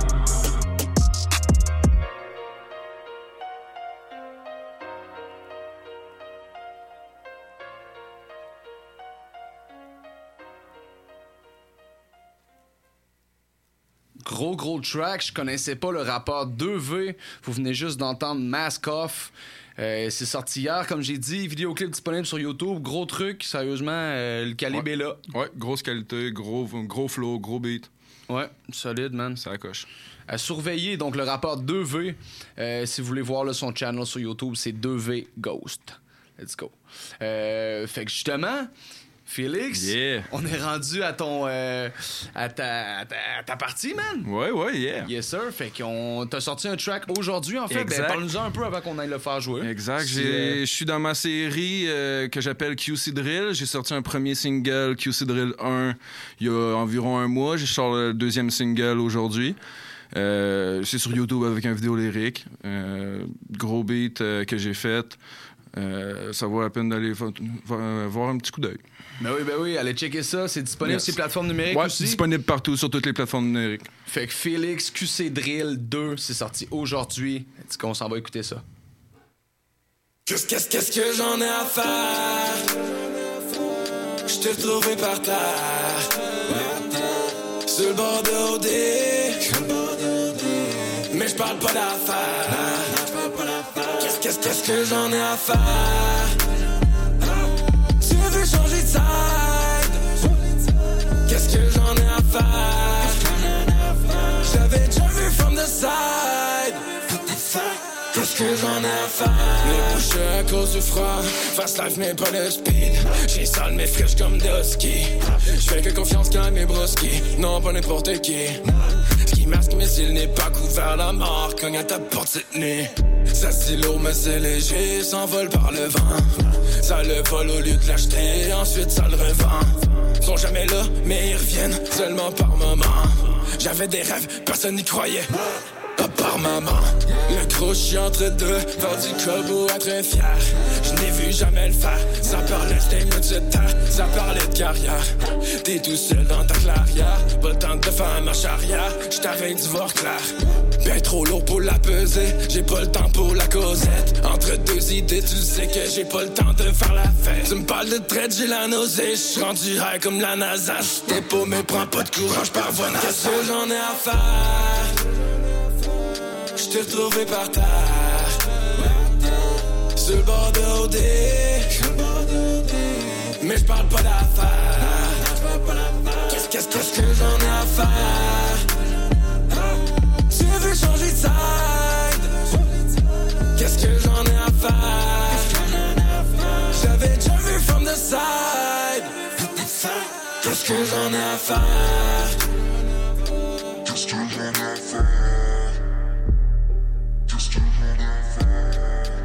Gros, gros track. Je connaissais pas le rappeur deux V. Vous venez juste d'entendre Mask Off. Euh, c'est sorti hier, comme j'ai dit. Vidéoclip disponible sur YouTube. Gros truc. Sérieusement, euh, le calibre ouais. est là. Ouais, grosse qualité, gros, gros flow, gros beat. Ouais, solide, man. Ça coche. À surveiller, donc le rappeur deux V. Euh, si vous voulez voir là, son channel sur YouTube, c'est deux V Ghost. Let's go. Euh, fait que justement... Félix, yeah. On est rendu à ton euh, à, ta, à, ta, à ta partie, man. Ouais, ouais, yeah. Yes, sir. Fait qu'on t'a sorti un track aujourd'hui, en fait. Exact. Ben, parle-nous-en un peu avant qu'on aille le faire jouer. Exact. Si, Je euh... suis dans ma série euh, que j'appelle Q C Drill. J'ai sorti un premier single, Q C Drill un, il y a environ un mois. J'ai sorti le deuxième single aujourd'hui. Euh, c'est sur YouTube avec un vidéo lyrique. Euh, gros beat euh, que j'ai fait. Euh, ça vaut la peine d'aller fa- fa- voir un petit coup d'œil. Ben oui, ben oui, allez checker ça. C'est disponible yes. sur les plateformes numériques ouais, aussi? Disponible partout, sur toutes les plateformes numériques. Fait que Félix, Q C Drill deux, c'est sorti aujourd'hui. Est-ce qu'on s'en va écouter ça? Qu'est-ce, qu'est-ce, qu'est-ce que j'en ai à faire? J't'ai retrouvé par terre, sur le bord de O D. Mais j'parle pas d'affaires. Qu'est-ce, qu'est-ce, qu'est-ce que j'en ai à faire? Tu veux changer de side? Qu'est-ce que j'en ai à faire? J'avais déjà vu from the side. Qu'est-ce que j'en ai à faire? Les bouchées à cause du froid. Fast life mais pas le speed. J'ai sale mais fraîche comme Dusky. J'fais que confiance qu'à mes broskis. Non pas n'importe qui. Ce qui masque mais s'il n'est pas couvert, la mort cogne à ta porte cette nuit. Ça c'est lourd mais c'est léger, s'envole par le vent. Ça le vole au lieu de l'acheter, ensuite ça le revend. Ils sont jamais là mais ils reviennent seulement par moment. J'avais des rêves, personne n'y croyait. Pas par maman. Le gros chien entre deux, faire du cobo, être fier. Je n'ai vu jamais le faire. Ça parlait, c'était mieux de se taire. Ça parlait de carrière. T'es tout seul dans ta clairière. Pas le temps de faire marche arrière. J't'avais dû voir clair. Bien trop lourd pour la peser. J'ai pas le temps pour la causette. Entre deux idées, tu sais que j'ai pas le temps de faire la fête. Tu me parles de traite, j'ai la nausée. J'suis rendu high comme la NASA. J't'ai pas, mais prends pas de courage par voie nasale. Qu'est-ce que j'en ai à faire? J't'ai retrouvé par terre, sur le bord de O D. mais je parle pas d'affaires. Qu'est-ce, qu'est-ce, qu'est-ce que j'en ai à faire? Tu veux changer de side? Qu'est-ce que j'en ai à faire? J'avais déjà vu from the side. Qu'est-ce que j'en ai à faire? Qu'est-ce que j'en ai à faire? Qu'est-ce que j'en ai à faire?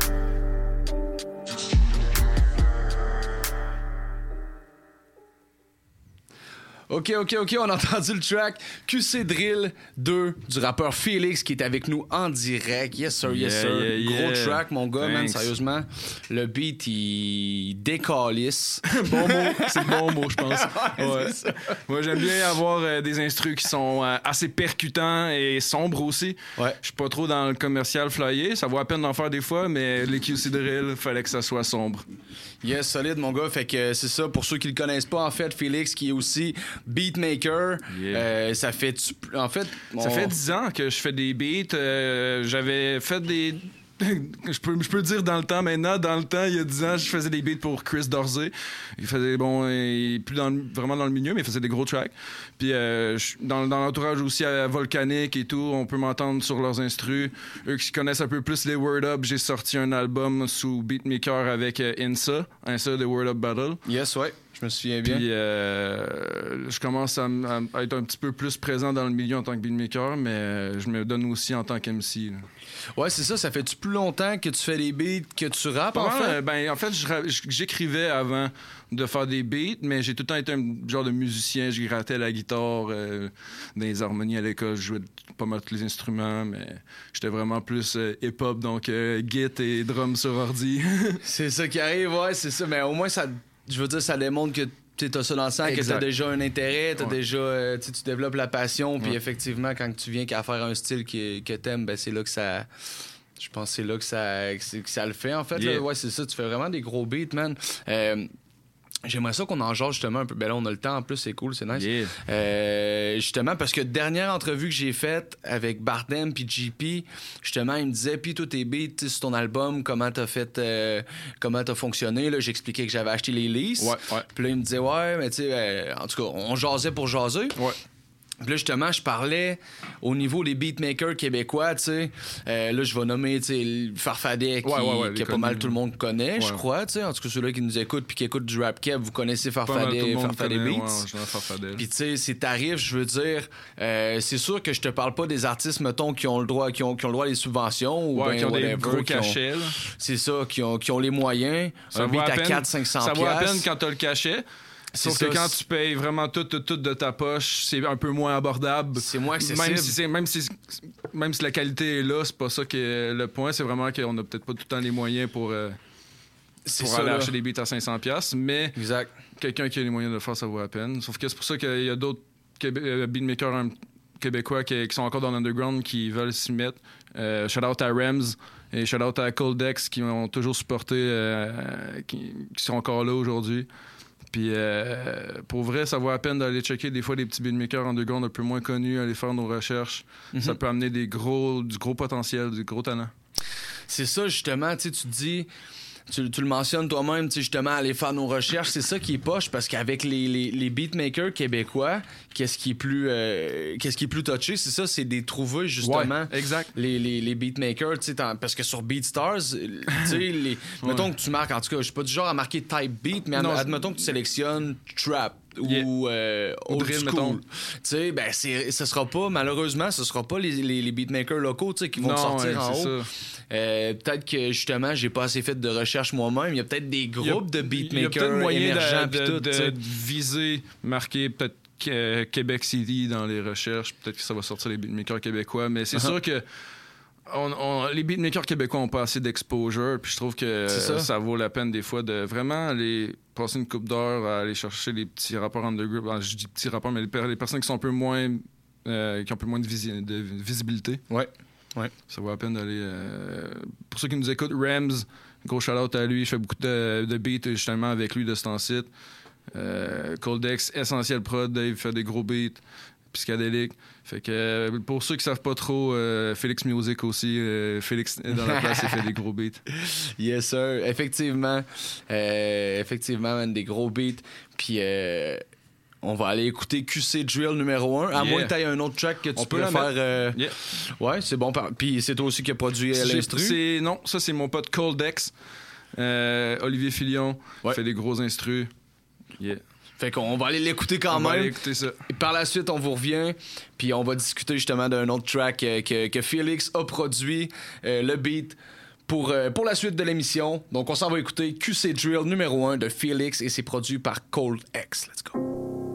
OK, OK, OK, on a entendu le track Q C Drill deux du rappeur Félix qui est avec nous en direct. Yes sir, yes Yeah, sir. yeah, Gros yeah. track, mon gars, man, Thanks. sérieusement. Le beat, il décalisse. Bon mot, c'est le bon mot, je pense. Ouais, Ouais. c'est ça. Moi, j'aime bien avoir euh, des instrus qui sont euh, assez percutants et sombres aussi. Ouais. Je suis pas trop dans le commercial flyé. Ça vaut à peine d'en faire des fois, mais les Q C Drill, fallait que ça soit sombre. Yes, solide, mon gars. Fait que euh, c'est ça, pour ceux qui le connaissent pas, en fait, Félix qui est aussi beatmaker. Yeah. Euh, ça fait... tu- En fait... Ça on- fait dix ans que je fais des beats. Euh, j'avais fait des... je, peux, je peux le dire dans le temps maintenant. Dans le temps, il y a dix ans, je faisais des beats pour Chris Dorsey. Il faisait, bon, il est plus dans le- vraiment dans le milieu, mais il faisait des gros tracks. Puis euh, je- dans, dans l'entourage aussi à Volcanic et tout, on peut m'entendre sur leurs instrus. Eux qui connaissent un peu plus les Word Up, j'ai sorti un album sous Beatmaker avec euh, Insa, Insa de Word Up Battle. Yes, ouais. Je me souviens bien. Puis euh, je commence à, m- à être un petit peu plus présent dans le milieu en tant que beatmaker, mais euh, je me donne aussi en tant qu'M C. là. Ouais, c'est ça. Ça fait-tu plus longtemps que tu fais des beats que tu rappes, en Pas mal, fait? euh, ben, en fait, je ra- j- j'écrivais avant de faire des beats, mais j'ai tout le temps été un genre de musicien. Je grattais la guitare euh, dans les harmonies à l'école. Je jouais pas mal tous les instruments, mais j'étais vraiment plus euh, hip-hop, donc euh, git et drum sur ordi. C'est ça qui arrive, ouais, c'est ça. Mais au moins, ça, je veux dire, ça démontre que tu as ça dans le sang, que tu as Exact. déjà un intérêt, t'as Ouais. déjà, euh, tu sais, tu développes la passion. Puis Ouais. effectivement, quand tu viens qu'à faire un style qui, que t'aimes, ben c'est là que ça... Je pense que c'est là que ça, que c'est- que ça le fait, en fait. Yeah. Là. Ouais, c'est ça. Tu fais vraiment des gros beats, man. Euh, J'aimerais ça qu'on en jase justement un peu. Ben là, on a le temps en plus, c'est cool, c'est nice. Yeah. Euh, justement, parce que dernière entrevue que j'ai faite avec Bardem puis G P, justement, il me disait, puis tous tes beats, tu sais, sur ton album, comment t'as fait, euh, comment t'as fonctionné. Là, j'expliquais que j'avais acheté les leases. Ouais, ouais. Puis là, il me disait, ouais, mais tu sais, euh, en tout cas, on jasait pour jaser. Ouais. Puis là, justement, je parlais au niveau des beatmakers québécois, tu sais. Euh, là, je vais nommer, tu sais, le Farfadet, qui, Ouais, ouais, ouais, que les pas connus. mal tout le monde connaît, je Ouais. crois, tu sais. En tout cas, ceux-là qui nous écoutent puis qui écoutent du rap keb, vous connaissez Pas mal tout Farfadet, le monde Farfadet connaît, Beats. ouais, en général, Farfadet. Puis tu sais, ces tarifs, je veux dire, euh, c'est sûr que je te parle pas des artistes, mettons, qui ont le droit, qui ont, qui ont le droit à des subventions ou Ouais, ben qui ont des whatever, gros qui ont- cachets, là. C'est ça, qui ont, qui ont les moyens. Ça un vaut beat à à peine- quatre cents à cinq cents Ça vaut à peine piastres. quand t'as le cachet. C'est Sauf ça, que quand c'est- tu payes vraiment tout, tout, tout de ta poche, c'est un peu moins abordable. C'est moins accessible. Même si, c'est- même, si, même si la qualité est là, c'est pas ça que le point. C'est vraiment qu'on n'a peut-être pas tout le temps les moyens pour, euh, C'est pour ça, aller là. acheter des beats à cinq cents piastres. Mais Exact. quelqu'un qui a les moyens de le faire, ça vaut la peine. Sauf que c'est pour ça qu'il y a d'autres Québé- euh, beatmakers hein, québécois qui, qui sont encore dans l'underground qui veulent s'y mettre. Euh, shout out à Rams et shout out à Coldex qui m'ont toujours supporté, euh, qui, qui sont encore là aujourd'hui. Puis euh, pour vrai, ça vaut la peine d'aller checker des fois des petits beatmakers underground un peu moins connus, aller faire nos recherches. Mhm. Ça peut amener des gros, du gros potentiel, du gros talent. C'est ça, justement, tu sais, tu te dis... Tu, tu le mentionnes toi-même, tu sais, justement, aller faire nos recherches, c'est ça qui est poche, parce qu'avec les, les, les beatmakers québécois, qu'est-ce qui est plus euh, qu'est-ce qui est plus touché, c'est ça, c'est des trouver, justement, Ouais, exact. les, les, les beatmakers, tu sais, t'en- parce que sur BeatStars, tu sais, les, mettons que tu marques, en tout cas, je suis pas du genre à marquer type beat, mais ad- Non, admettons que tu sélectionnes trap Yeah. ou euh, Ou old drill, school. mettons. Tu sais, ben, c'est, ce sera pas, malheureusement, ce sera pas les, les, les beatmakers locaux, tu sais, qui vont Non, sortir ouais, en c'est haut. ça. Euh, peut-être que justement, j'ai pas assez fait de recherche moi-même. Il y a peut-être des groupes de Il y a beatmakers peut-être moyen émergents de, pis de, tout, de- tu sais. de viser, marquer peut-être que- Québec City dans les recherches. Peut-être que ça va sortir les beatmakers québécois. Mais c'est Uh-huh. sûr que on- on- les beatmakers québécois ont pas assez d'exposure. Puis je trouve que C'est ça. ça. vaut la peine des fois de vraiment aller passer une coupe d'heure à aller chercher les petits rappeurs underground. Ben, je dis petits rappeurs, mais les, per- les personnes qui sont un peu moins euh, qui ont un peu moins de, visi- de visibilité. Ouais. Ouais. Ça vaut la peine d'aller. euh, Pour ceux qui nous écoutent, Rams, gros shout-out à lui. Je fais beaucoup de, de beats justement avec lui de ce temps-ci. Euh, Coldex, Essentiel Prod, Dave fait des gros beats. psychédélique. Fait que euh, pour ceux qui savent pas trop, euh, Félix Music aussi, euh, Félix est dans la place et fait des gros beats. Yes sir, effectivement, euh, effectivement, man, des gros beats. Puis euh, on va aller écouter Q C Drill numéro un, à Yeah. moins que tu aies un autre track que tu On peux peut la faire. mettre. Euh... Yeah. Ouais, c'est bon. par- Puis c'est toi aussi qui as produit euh, C'est- l'instru. c'est- Non, ça c'est mon pote Coldex, euh, Olivier Filion, Ouais. fait des gros instrus. Yeah. Fait qu'on va aller l'écouter quand On va même. aller écouter ça. Et par la suite, on vous revient, puis on va discuter justement d'un autre track euh, que, que Félix a produit, euh, le beat, pour, euh, pour la suite de l'émission. Donc on s'en va écouter Q C Drill numéro un de Félix et c'est produit par Cold X. Let's go.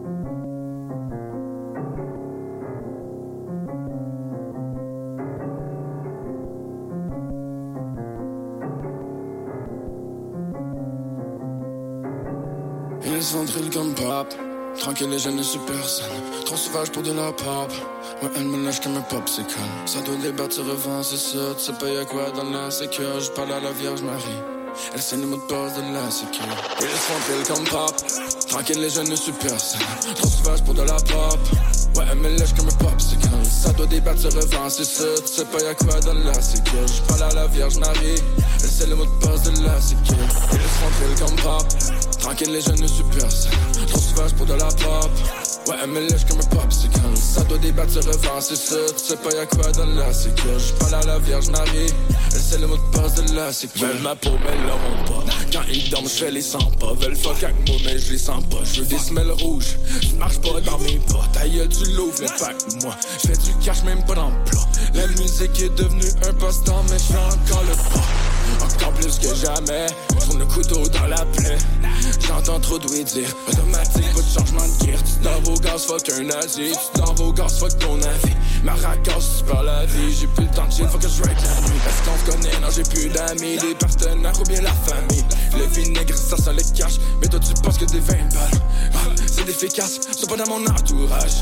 Ils sont drill comme pop. Tranquille, les jeunes ne suis personne. Trop sauvage pour de la pop. Ouais, elle me lâche comme un popsicle. Ça doit débattre, se revend, c'est ça. Tu sais pas y'a quoi dans la sécure. Je parle à la Vierge Marie. Elle sait le mot de passe de la sécure. Ils sont drill comme pop. Tranquille, les jeunes ne suis personne. Trop sauvage pour de la pop. Ouais, elle me lâche comme un popsicle. Ça doit débattre, se revend, c'est ça. Tu sais pas y'a quoi dans la sécure. Je parle à la Vierge Marie. Elle sait le mot de passe de la sécure. Ils sont drill comme pop. Tranquille, les jeunes ne suis personne. Trop sauvage pour de la pop. Ouais, elle me lèche comme un popsicle. Ça doit débattre, se revend, c'est ça. Tu sais pas y'a quoi dans la sécure. Je parle à la Vierge Marie. Elle sait le mot de passe de la sécure. Veulent ma peau, mais l'auront pas. Quand ils dorment, je les sens pas. Veulent fuck avec moi, mais je les sens pas. Je veux des semelles rouges. Je marche pas dans mes pas. Ta gueule, tu l'ouvres, mais pas que moi. Je fais du cash, même pas d'emploi. La musique est devenue un passe-temps, mais je fais encore le pas. Encore plus que jamais, je tourne le couteau dans la plaie. J'entends trop doué dire automatique, pas de changement de gear. Tu t'en vas au gaz, fuck un nazi. Tu t'en vas au gaz, fuck ton avis. Ma racasse, tu parles la vie. J'ai plus le temps de chill, faut que je rate la nuit. Est-ce qu'on se connaît? Non, j'ai plus d'amis. Des partenaires ou bien la famille. Le vinaigre, ça sent le cash. Mais toi, tu penses que des vingt balles. Ah, c'est efficace, sont pas dans mon entourage.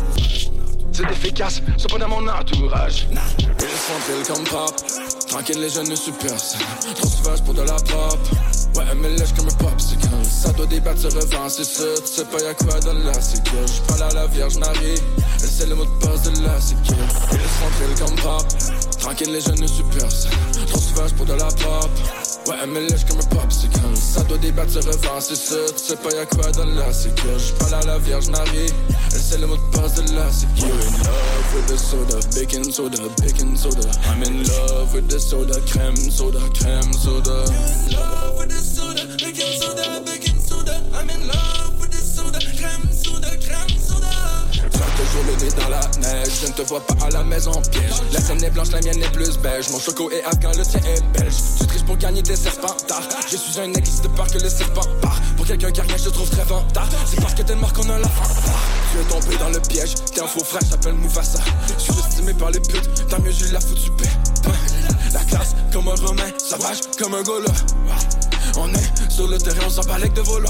C'est efficace, sont pas dans mon entourage. Ils sont drill comme pop. Tranquille, les jeunes ne suis personne. Trop sauvage pour de la pop. Ouais, elle me lèche comme un popsicle. Ça doit débattre, se revend, c'est ça. Tu sais pas y'a quoi dans la sécure. Je parle à la Vierge Marie. Elle sait le mot de passe de la sécure. Ils sont drill comme pop. Tranquille, les jeunes ne suis personne. Trop sauvage pour de la pop. Ouais, elle me lèche comme un popsicle. Ça doit débattre, se revend, c'est ça. Tu sais pas y'a quoi dans la sécure. Je parle à la Vierge Marie. Elle sait le mot de passe de la sécure. You're in love with the soda, baking soda, baking soda. I'm in love with the soda, crème soda, crème soda. I'm in love with the soda, baking soda, baking soda. I'm in love with the soda, crème soda, crème soda. Faire toujours le nez dans la neige, je ne te vois pas à la maison piège. La scène est blanche, la mienne est plus beige. Mon choco est afghan, le tien est belge. Tu triches pour gagner des serpentards. Je suis un ex de peur que le serpent part. Pour quelqu'un qui a rien, je te trouve très vantard. C'est parce que t'es mort qu'on a la fanfare. Tu es tombé dans le piège, t'es un faux frère, j'appelle Mufasa. Surestimé par les putes, tant mieux j'ai la foutue paix. La classe comme un romain, sauvage comme un gaulois. On est sur le terrain, on s'en bat avec de vos lois.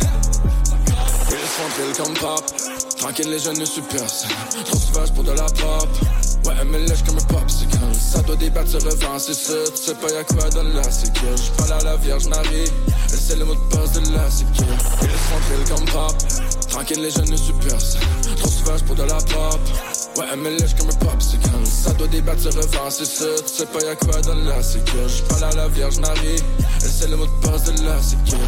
Ils sont drill comme pop. Tranquille, les jeunes ne suis personne. Trop sauvage pour de la pop. Ouais, elle me lèche comme un popsicle. Ça doit débattre, se revend, c'est ça. Tu sais pas y'a quoi dans la sécure. Je parle à la Vierge Marie. Elle sait le mot de passe de la sécure. Ils sont drill comme pop. Tranquille, les jeunes ne suis personne. Trop sauvage pour de la pop. Ouais, elle me lèche comme un popsicle. Ça doit débattre, se revend, c'est ça. Tu sais pas y'a quoi dans la sécure. Je parle à la Vierge Marie. Elle sait le mot de passe de la sécure.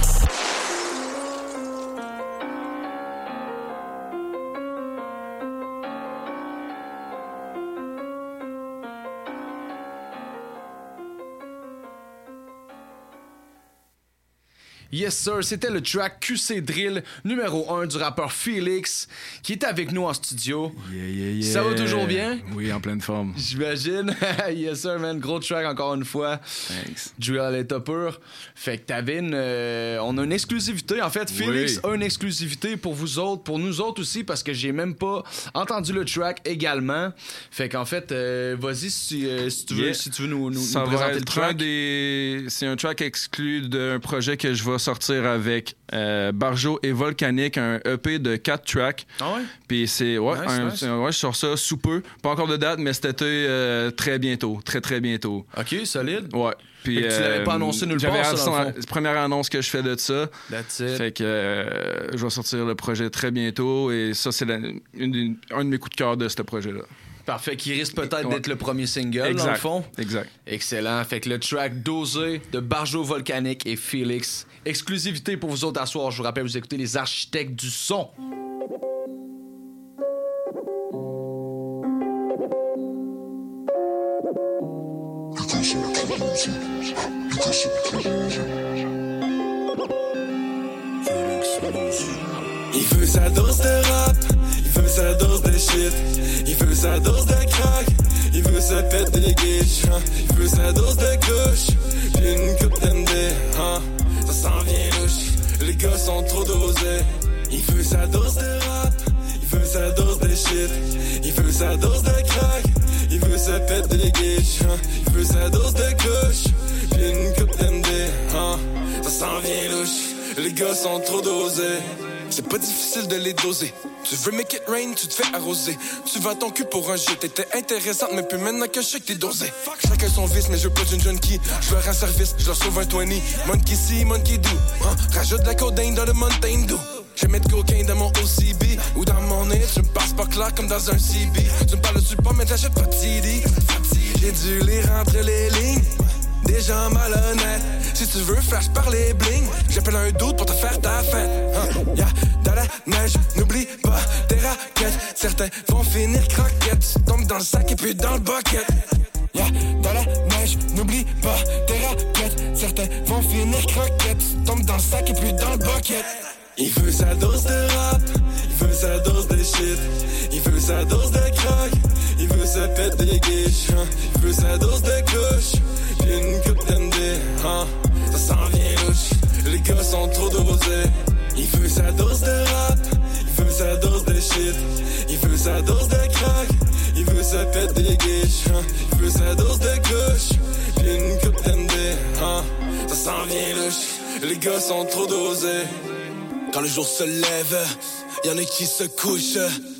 Yes sir, c'était le track Q C Drill numéro un du rappeur Félix qui est avec nous en studio. Yeah, yeah, yeah. Ça va toujours bien? Oui, en pleine forme. J'imagine. Yes sir, man. Gros track encore une fois. Thanks. Drill à l'état pur. Fait que t'avais une... euh, on a une exclusivité. En fait, Félix oui. a une exclusivité pour vous autres, pour nous autres aussi, parce que j'ai même pas entendu le track également. Fait qu'en fait, euh, vas-y si, euh, si tu veux, yeah. si tu veux nous, nous, Ça nous va présenter être le track. Un des... C'est un track exclu d'un projet que je vais vais sortir avec euh, Barjo et Volcanic, un E P de quatre tracks. Ah ouais? Puis c'est, ouais, Nice, un, nice. c'est- ouais, je sors ça sous peu. Pas encore de date, mais cet été, euh, très bientôt. Très, très bientôt. OK, solide. Ouais. Puis, Fait que tu l'avais pas annoncé nulle j'avais part, ça, dans le annoncé- fond. première annonce que je fais de ça. That's it. Fait que euh, je vais sortir le projet très bientôt. Et ça, c'est la- une des- un de mes coups de cœur de ce projet-là. Parfait, qui risque peut-être Ouais. d'être le premier single, Exact. dans le fond. Exact. Excellent. Fait que le track Dosé de Barjo Volcanic et Félix. Exclusivité pour vous autres à soir. Je vous rappelle, vous écoutez les architectes du son. Il veut sa dose de rap, il veut sa dose de shit, il veut sa dose de crack, il veut sa pète des guiches, hein. Il veut sa dose de couche, puis une coupe d'M D, hein. Ça s'en vient louche, les gars sont trop dosés. Il veut sa dose de rap, il veut sa dose de shit, il veut sa dose de crack, il veut sa pète des guiches, hein. Il veut sa dose de couche, puis une coupe d'M D, hein. Ça s'en vient louche, les gars sont trop dosés. C'est pas difficile de les doser. Tu veux make it rain, tu te fais arroser. Tu vends ton cul pour un jeu, t'étais intéressante, mais plus maintenant que je sais que t'es dosé. Chacun son vice, mais je veux pas d'une junkie. Je leur rends service, je leur sauve un vingt. Monkey see, monkey do. Hein? Rajoute de la codeine dans le Mountain Dew. Je mets de cocaine dans mon O C B ou dans mon nez. Tu me passes pas clair comme dans un C B. Tu me parles de support, mais j'achète pas de C D. J'ai dû lire entre les lignes. Des gens malhonnêtes. Si tu veux flash par les bling, j'appelle un doute pour te faire ta fête. Hein? Yeah. Dans la neige, n'oublie pas tes raquettes. Certains vont finir croquettes. Tu tombes dans le sac et puis dans le bucket. Yeah. Dans la neige, n'oublie pas tes raquettes. Certains vont finir croquettes. Tu tombes dans le sac et puis dans le bucket. Il veut sa dose de rap, il veut sa dose de shit, il veut sa dose de crack, il veut sa pète des guiches, hein. Il veut sa dose de couche, puis une coupe d'M D, hein. Ça s'en vient louche, les gars sont trop dosés. Il veut sa dose de rap, il veut sa dose de shit, il veut sa dose de crack, il veut sa pète des guiches, hein. Il veut sa dose de couche, puis une coupe d'M D, hein. Ça s'en vient louche, les gars sont trop dosés. Quand le jour se lève, y'en a qui se couchent,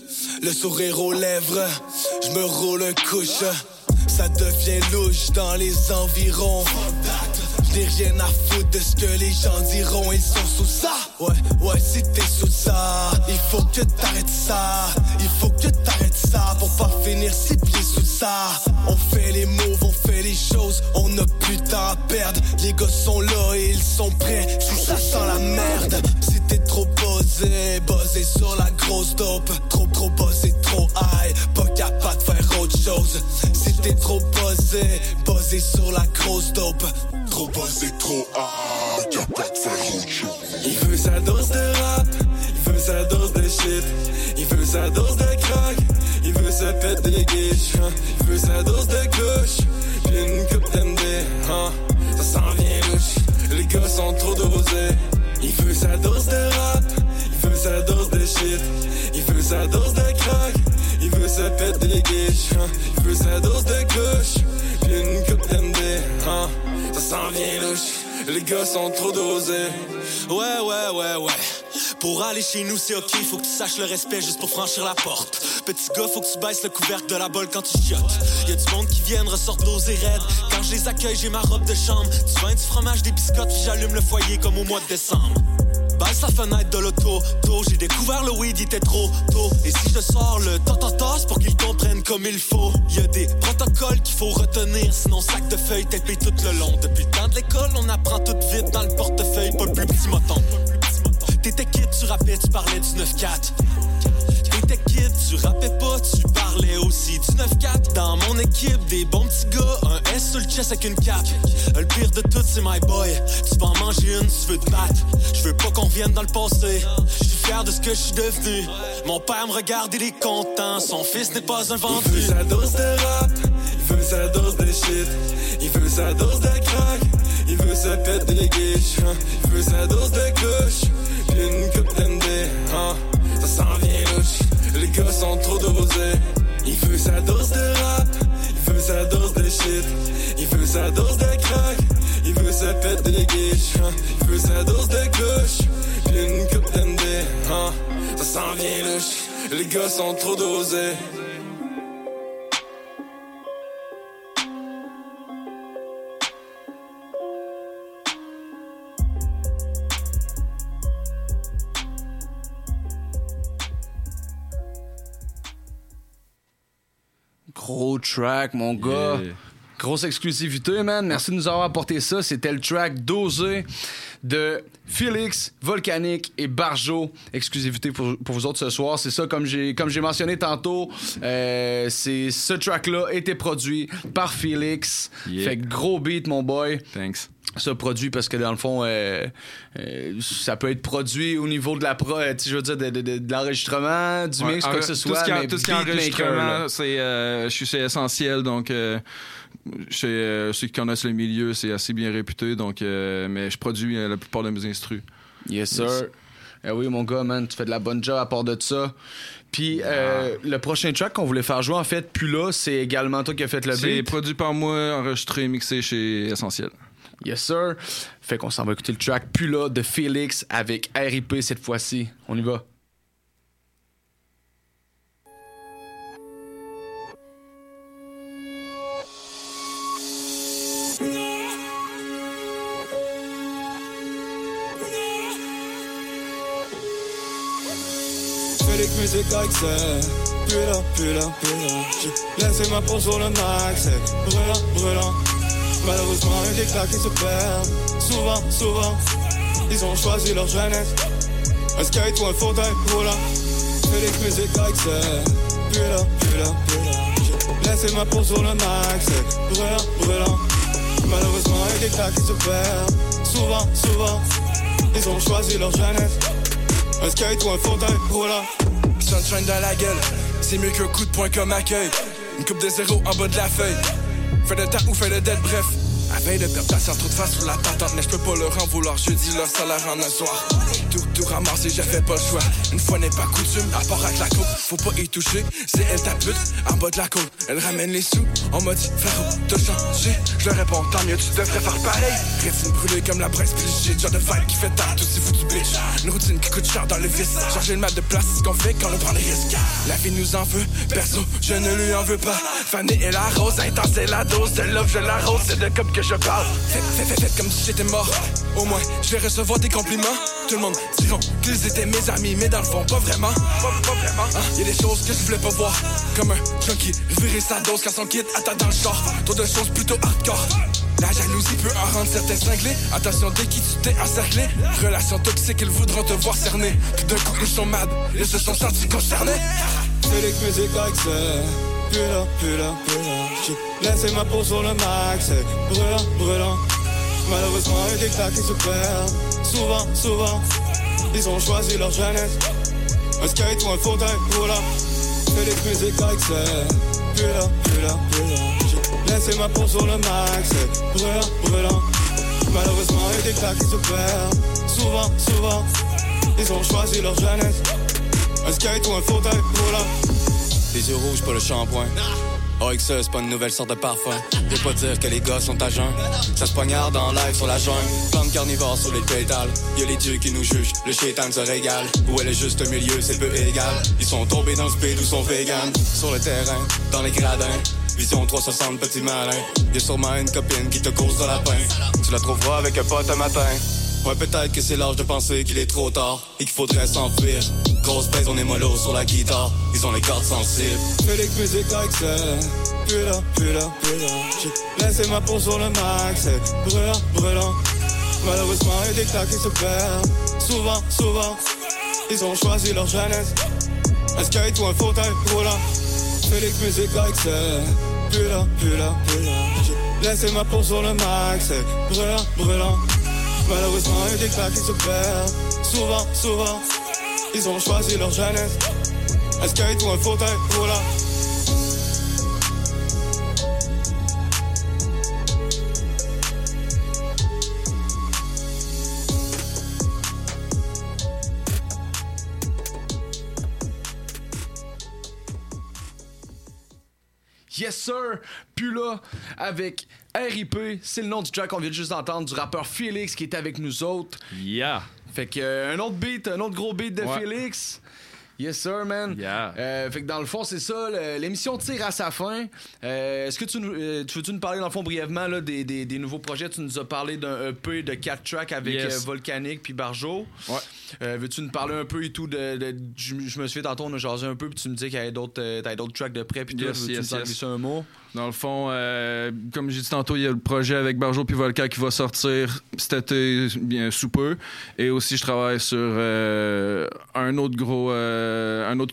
le sourire aux lèvres, je me roule un couche. Ça devient louche dans les environs. Je n'ai rien à foutre de ce que les gens diront. Ils sont sous ça. Ouais, ouais, si t'es sous ça, il faut que t'arrêtes ça. Il faut que t'arrêtes ça pour pas finir six pieds sous ça. On fait les moves, on fait les choses, on n'a plus de temps à perdre. Les gars sont là et ils sont prêts. Si ça sent la merde, si t'es trop buzzé, buzzé sur la grosse dope. Trop, trop buzzé, trop high, pas capable de faire autre chose. Si t'es trop buzzé, buzzé sur la grosse dope. Trop buzzé, trop high, capable de faire autre chose. Il veut sa dose de rap, il veut sa dose de shit, il veut sa dose de crack, il veut sa pète des guiches, hein. Il veut sa dose de couche, puis une coupe d'M D, hein. Ça s'en vient louche, les gars sont trop dosés. Il veut sa dose de rap, il veut sa dose de shit, il veut sa dose de crack, il veut sa pète des guiches, hein. Il veut sa dose de couche, puis une coupe d'M D, hein. Ça s'en vient louche, les gars sont trop dosés. Ouais, ouais, ouais, ouais. Pour aller chez nous, c'est ok, faut que tu saches le respect juste pour franchir la porte. Petit gars, faut que tu baisses le couvercle de la bolle quand tu chiottes. Y'a du monde qui viennent, ressortent dosés raides. Quand je les accueille, j'ai ma robe de chambre. Tu vends du fromage, des biscottes, puis j'allume le foyer comme au mois de décembre. Baisse la fenêtre de l'auto, tôt, j'ai découvert le weed, il était trop tôt. Et si je sors le tototos pour qu'ils comprennent comme il faut. Y'a des protocoles qu'il faut retenir, sinon sac de feuilles tapé tout le long. Depuis le temps de l'école, on apprend tout vite dans le portefeuille, pas le plus petit moton. T'étais kid, tu rappais, tu parlais du neuf quatre. T'étais kid, tu rappais pas, tu parlais aussi du neuf quatre. Dans mon équipe, des bons petits gars, un S sur le chest avec une cape. Le pire de tout, c'est my boy. Tu peux en manger une, tu veux te battre. Je veux pas qu'on vienne dans le passé. Je suis fier de ce que je suis devenu. Mon père me regarde, il est content. Son fils n'est pas un vendu. Il veut sa dose de rap, il veut sa dose de shit, il veut sa dose de crack, il veut sa pète des guiches, hein. Il veut sa dose de couche, puis une coupe d'M D, hein. Ça s'en vient louche, les gars sont trop dosés. Il veut sa dose de rap, il veut sa dose de shit, il veut sa dose de crack, il veut sa pète des guiches, hein. Il veut sa dose de ça s'en vient louche. Les gars sont trop dosés. Gros track, mon gars. Yeah. Grosse exclusivité, man. Merci de nous avoir apporté ça. C'était le track Dosé de Félix, Volcanique et Barjo. Exclusivité pour, pour vous autres ce soir. C'est ça, comme j'ai, comme j'ai mentionné tantôt, euh, c'est, ce track-là a été produit par Félix. Yeah. Fait que gros beat, mon boy. Thanks. Ça produit parce que dans le fond, euh, euh, ça peut être produit au niveau de la pro, euh, je veux dire, de, de, de, de l'enregistrement, du mix, ouais, quoi que ce soit. Tout ce qui, mais tout ce qui est enregistrement, c'est, euh, je suis c'est essentiel, donc euh, chez euh, ceux qui connaissent le milieu, c'est assez bien réputé, donc euh, mais je produis euh, la plupart de mes instrus. Yes, sir. Yes. Eh oui, mon gars, man, tu fais de la bonne job à part de ça. Puis euh, ah. le prochain track qu'on voulait faire jouer, en fait, puis là, c'est également toi qui as fait le beat. C'est produit par moi, enregistré, mixé chez Essentiel. Yes, sir. Fait qu'on s'en va écouter le track Pula de Félix avec R I P cette fois-ci. On y va. Félix musique avec ça. Pula, pula, pula. J'ai laissé ma peau sur le max. Brûlant, brûlant. Malheureusement, il y a des gars qui se perdent. Souvent, souvent, ils ont choisi leur jeunesse. Un skate ou un fauteuil roulant. Félix musique avec ça. Pula, pula, pula. J'ai laissé ma peau sur le max. Brûlant, brûlant. Malheureusement, il y a des gars qui se perdent. Souvent, souvent, ils ont choisi leur jeunesse. Un skate ou un fauteuil roulant. Sunshine dans la gueule, c'est mieux qu'un coup de poing comme accueil. Une coupe de zéro en bas de la feuille. Fais le temps ou fais le dead, bref. À veille de perdre patience, trop de face sur la patente. Mais je peux pas leur en vouloir, jeudi leur salaire en un soir. Tout, tout ramassé, j'ai fait pas le choix. Une fois n'est pas coutume, à part avec la coupe. Faut pas y toucher, c'est elle ta pute. En bas de la côte, elle ramène les sous. On m'a dit, frérot, t'as changé. Je leur réponds, tant mieux, tu devrais faire pareil. Rétine brûlée comme la presse pligée. Genre de vibe qui fait tard, tout c'est foutu bitch. Une routine qui coûte cher dans le vice. Changer le map de place, c'est ce qu'on fait quand on prend les risques. La vie nous en veut, perso, je ne lui en veux pas. Fanny et la rose, intense c'est la dose. De love, je l'arrose, c'est de comme que je parle. Faites, faites, faites, faites comme si j'étais mort. Au moins, je vais recevoir des compliments. Tout le monde diront qu'ils étaient mes amis, mais dans le fond, pas vraiment. Pas, pas vraiment. Hein? Y'a des choses que je voulais pas voir. Comme un junkie, revirer sa dose quand son kid attend dans le char. Trop de choses plutôt hardcore. La jalousie peut en rendre certains cinglés. Attention dès qui tu t'es encerclé. Relations toxiques, ils voudront te voir cerner. Tout d'un coup, ils sont mad, ils se sont sentis concernés. Félix musique avec ça. Pula, pula, pula. J'ai laissé ma peau sur le max. Brûlant, brûlant. Malheureusement, il y a des gars qui se perdent. Souvent, souvent, ils ont choisi leur jeunesse. Un skate ou un fauteuil roulant. Félix musique avec ça. Pula, pula, pula. J'ai laissé ma peau sur le max. Brûlant, brûlant. Malheureusement, il y a des gars qui se perdent. Souvent, souvent, ils ont choisi leur jeunesse. Un skate ou un fauteuil roulant. Les yeux rouges, pas le shampoing. A X E, c'est pas une nouvelle sorte de parfum. Je veux pas dire que les gars sont à jeun. Ça se poignarde en live sur la jungle. Plante carnivore sur les pétales. Y'a les dieux qui nous jugent, le shaitan se régale. Où est le juste milieu, c'est peu égal. Ils sont tombés dans le speed ou sont vegan. Sur le terrain, dans les gradins. Vision trois cent soixante, petit malin. Y'a sûrement une copine qui te cause de la peine. Tu la trouveras avec un pote un matin. Ouais, peut-être que c'est l'âge de penser qu'il est trop tard et qu'il faudrait s'enfuir. Grosse baisse, on est mollo sur la guitare. Ils ont les cordes sensibles. Félix musique avec ça. Pula, pula, pula. J'ai laissé ma peau sur le max. Brûlant, brûlant. Malheureusement, il y a des gars qui se perdent. Souvent, souvent, ils ont choisi leur jeunesse. Un skate ou un fauteuil roulant. Félix musique avec ça. Pula, pula, pula. J'ai laissé ma peau sur le max. Brûlant, brûlant. Malheureusement, il y a des gars qui se perdent. Souvent, souvent, ils ont choisi leur jeunesse. Un skate ou un fauteuil roulant. Yes sir, Pula avec R I P, c'est le nom du track qu'on vient juste d'entendre du rappeur Félix qui est avec nous autres. Yeah. Fait que euh, un autre beat, un autre gros beat de ouais. Félix. Yes, sir, man. Yeah. Euh, fait que dans le fond, c'est ça. le- L'émission tire à sa fin. Euh, Est-ce que tu, nous- euh, tu veux-tu nous parler, dans le fond, brièvement, là, des, des, des nouveaux projets? Tu nous as parlé d'un E P de quatre tracks avec Yes. euh, Volcanic puis Barjo. Ouais. Euh, veux-tu nous parler un peu et tout de. de- je, je me suis fait tantôt, on a jasé un peu, puis tu me dis qu'il y avait d'autres euh, t'avais d'autres tracks de près, puis tout. Yes, Veux-tu yes, nous en yes. glisser un mot? Dans le fond, euh, comme j'ai dit tantôt, il y a le projet avec Barjo puis Volca qui va sortir cet été, bien sous peu. Et aussi, je travaille sur euh, un autre gros, euh, un autre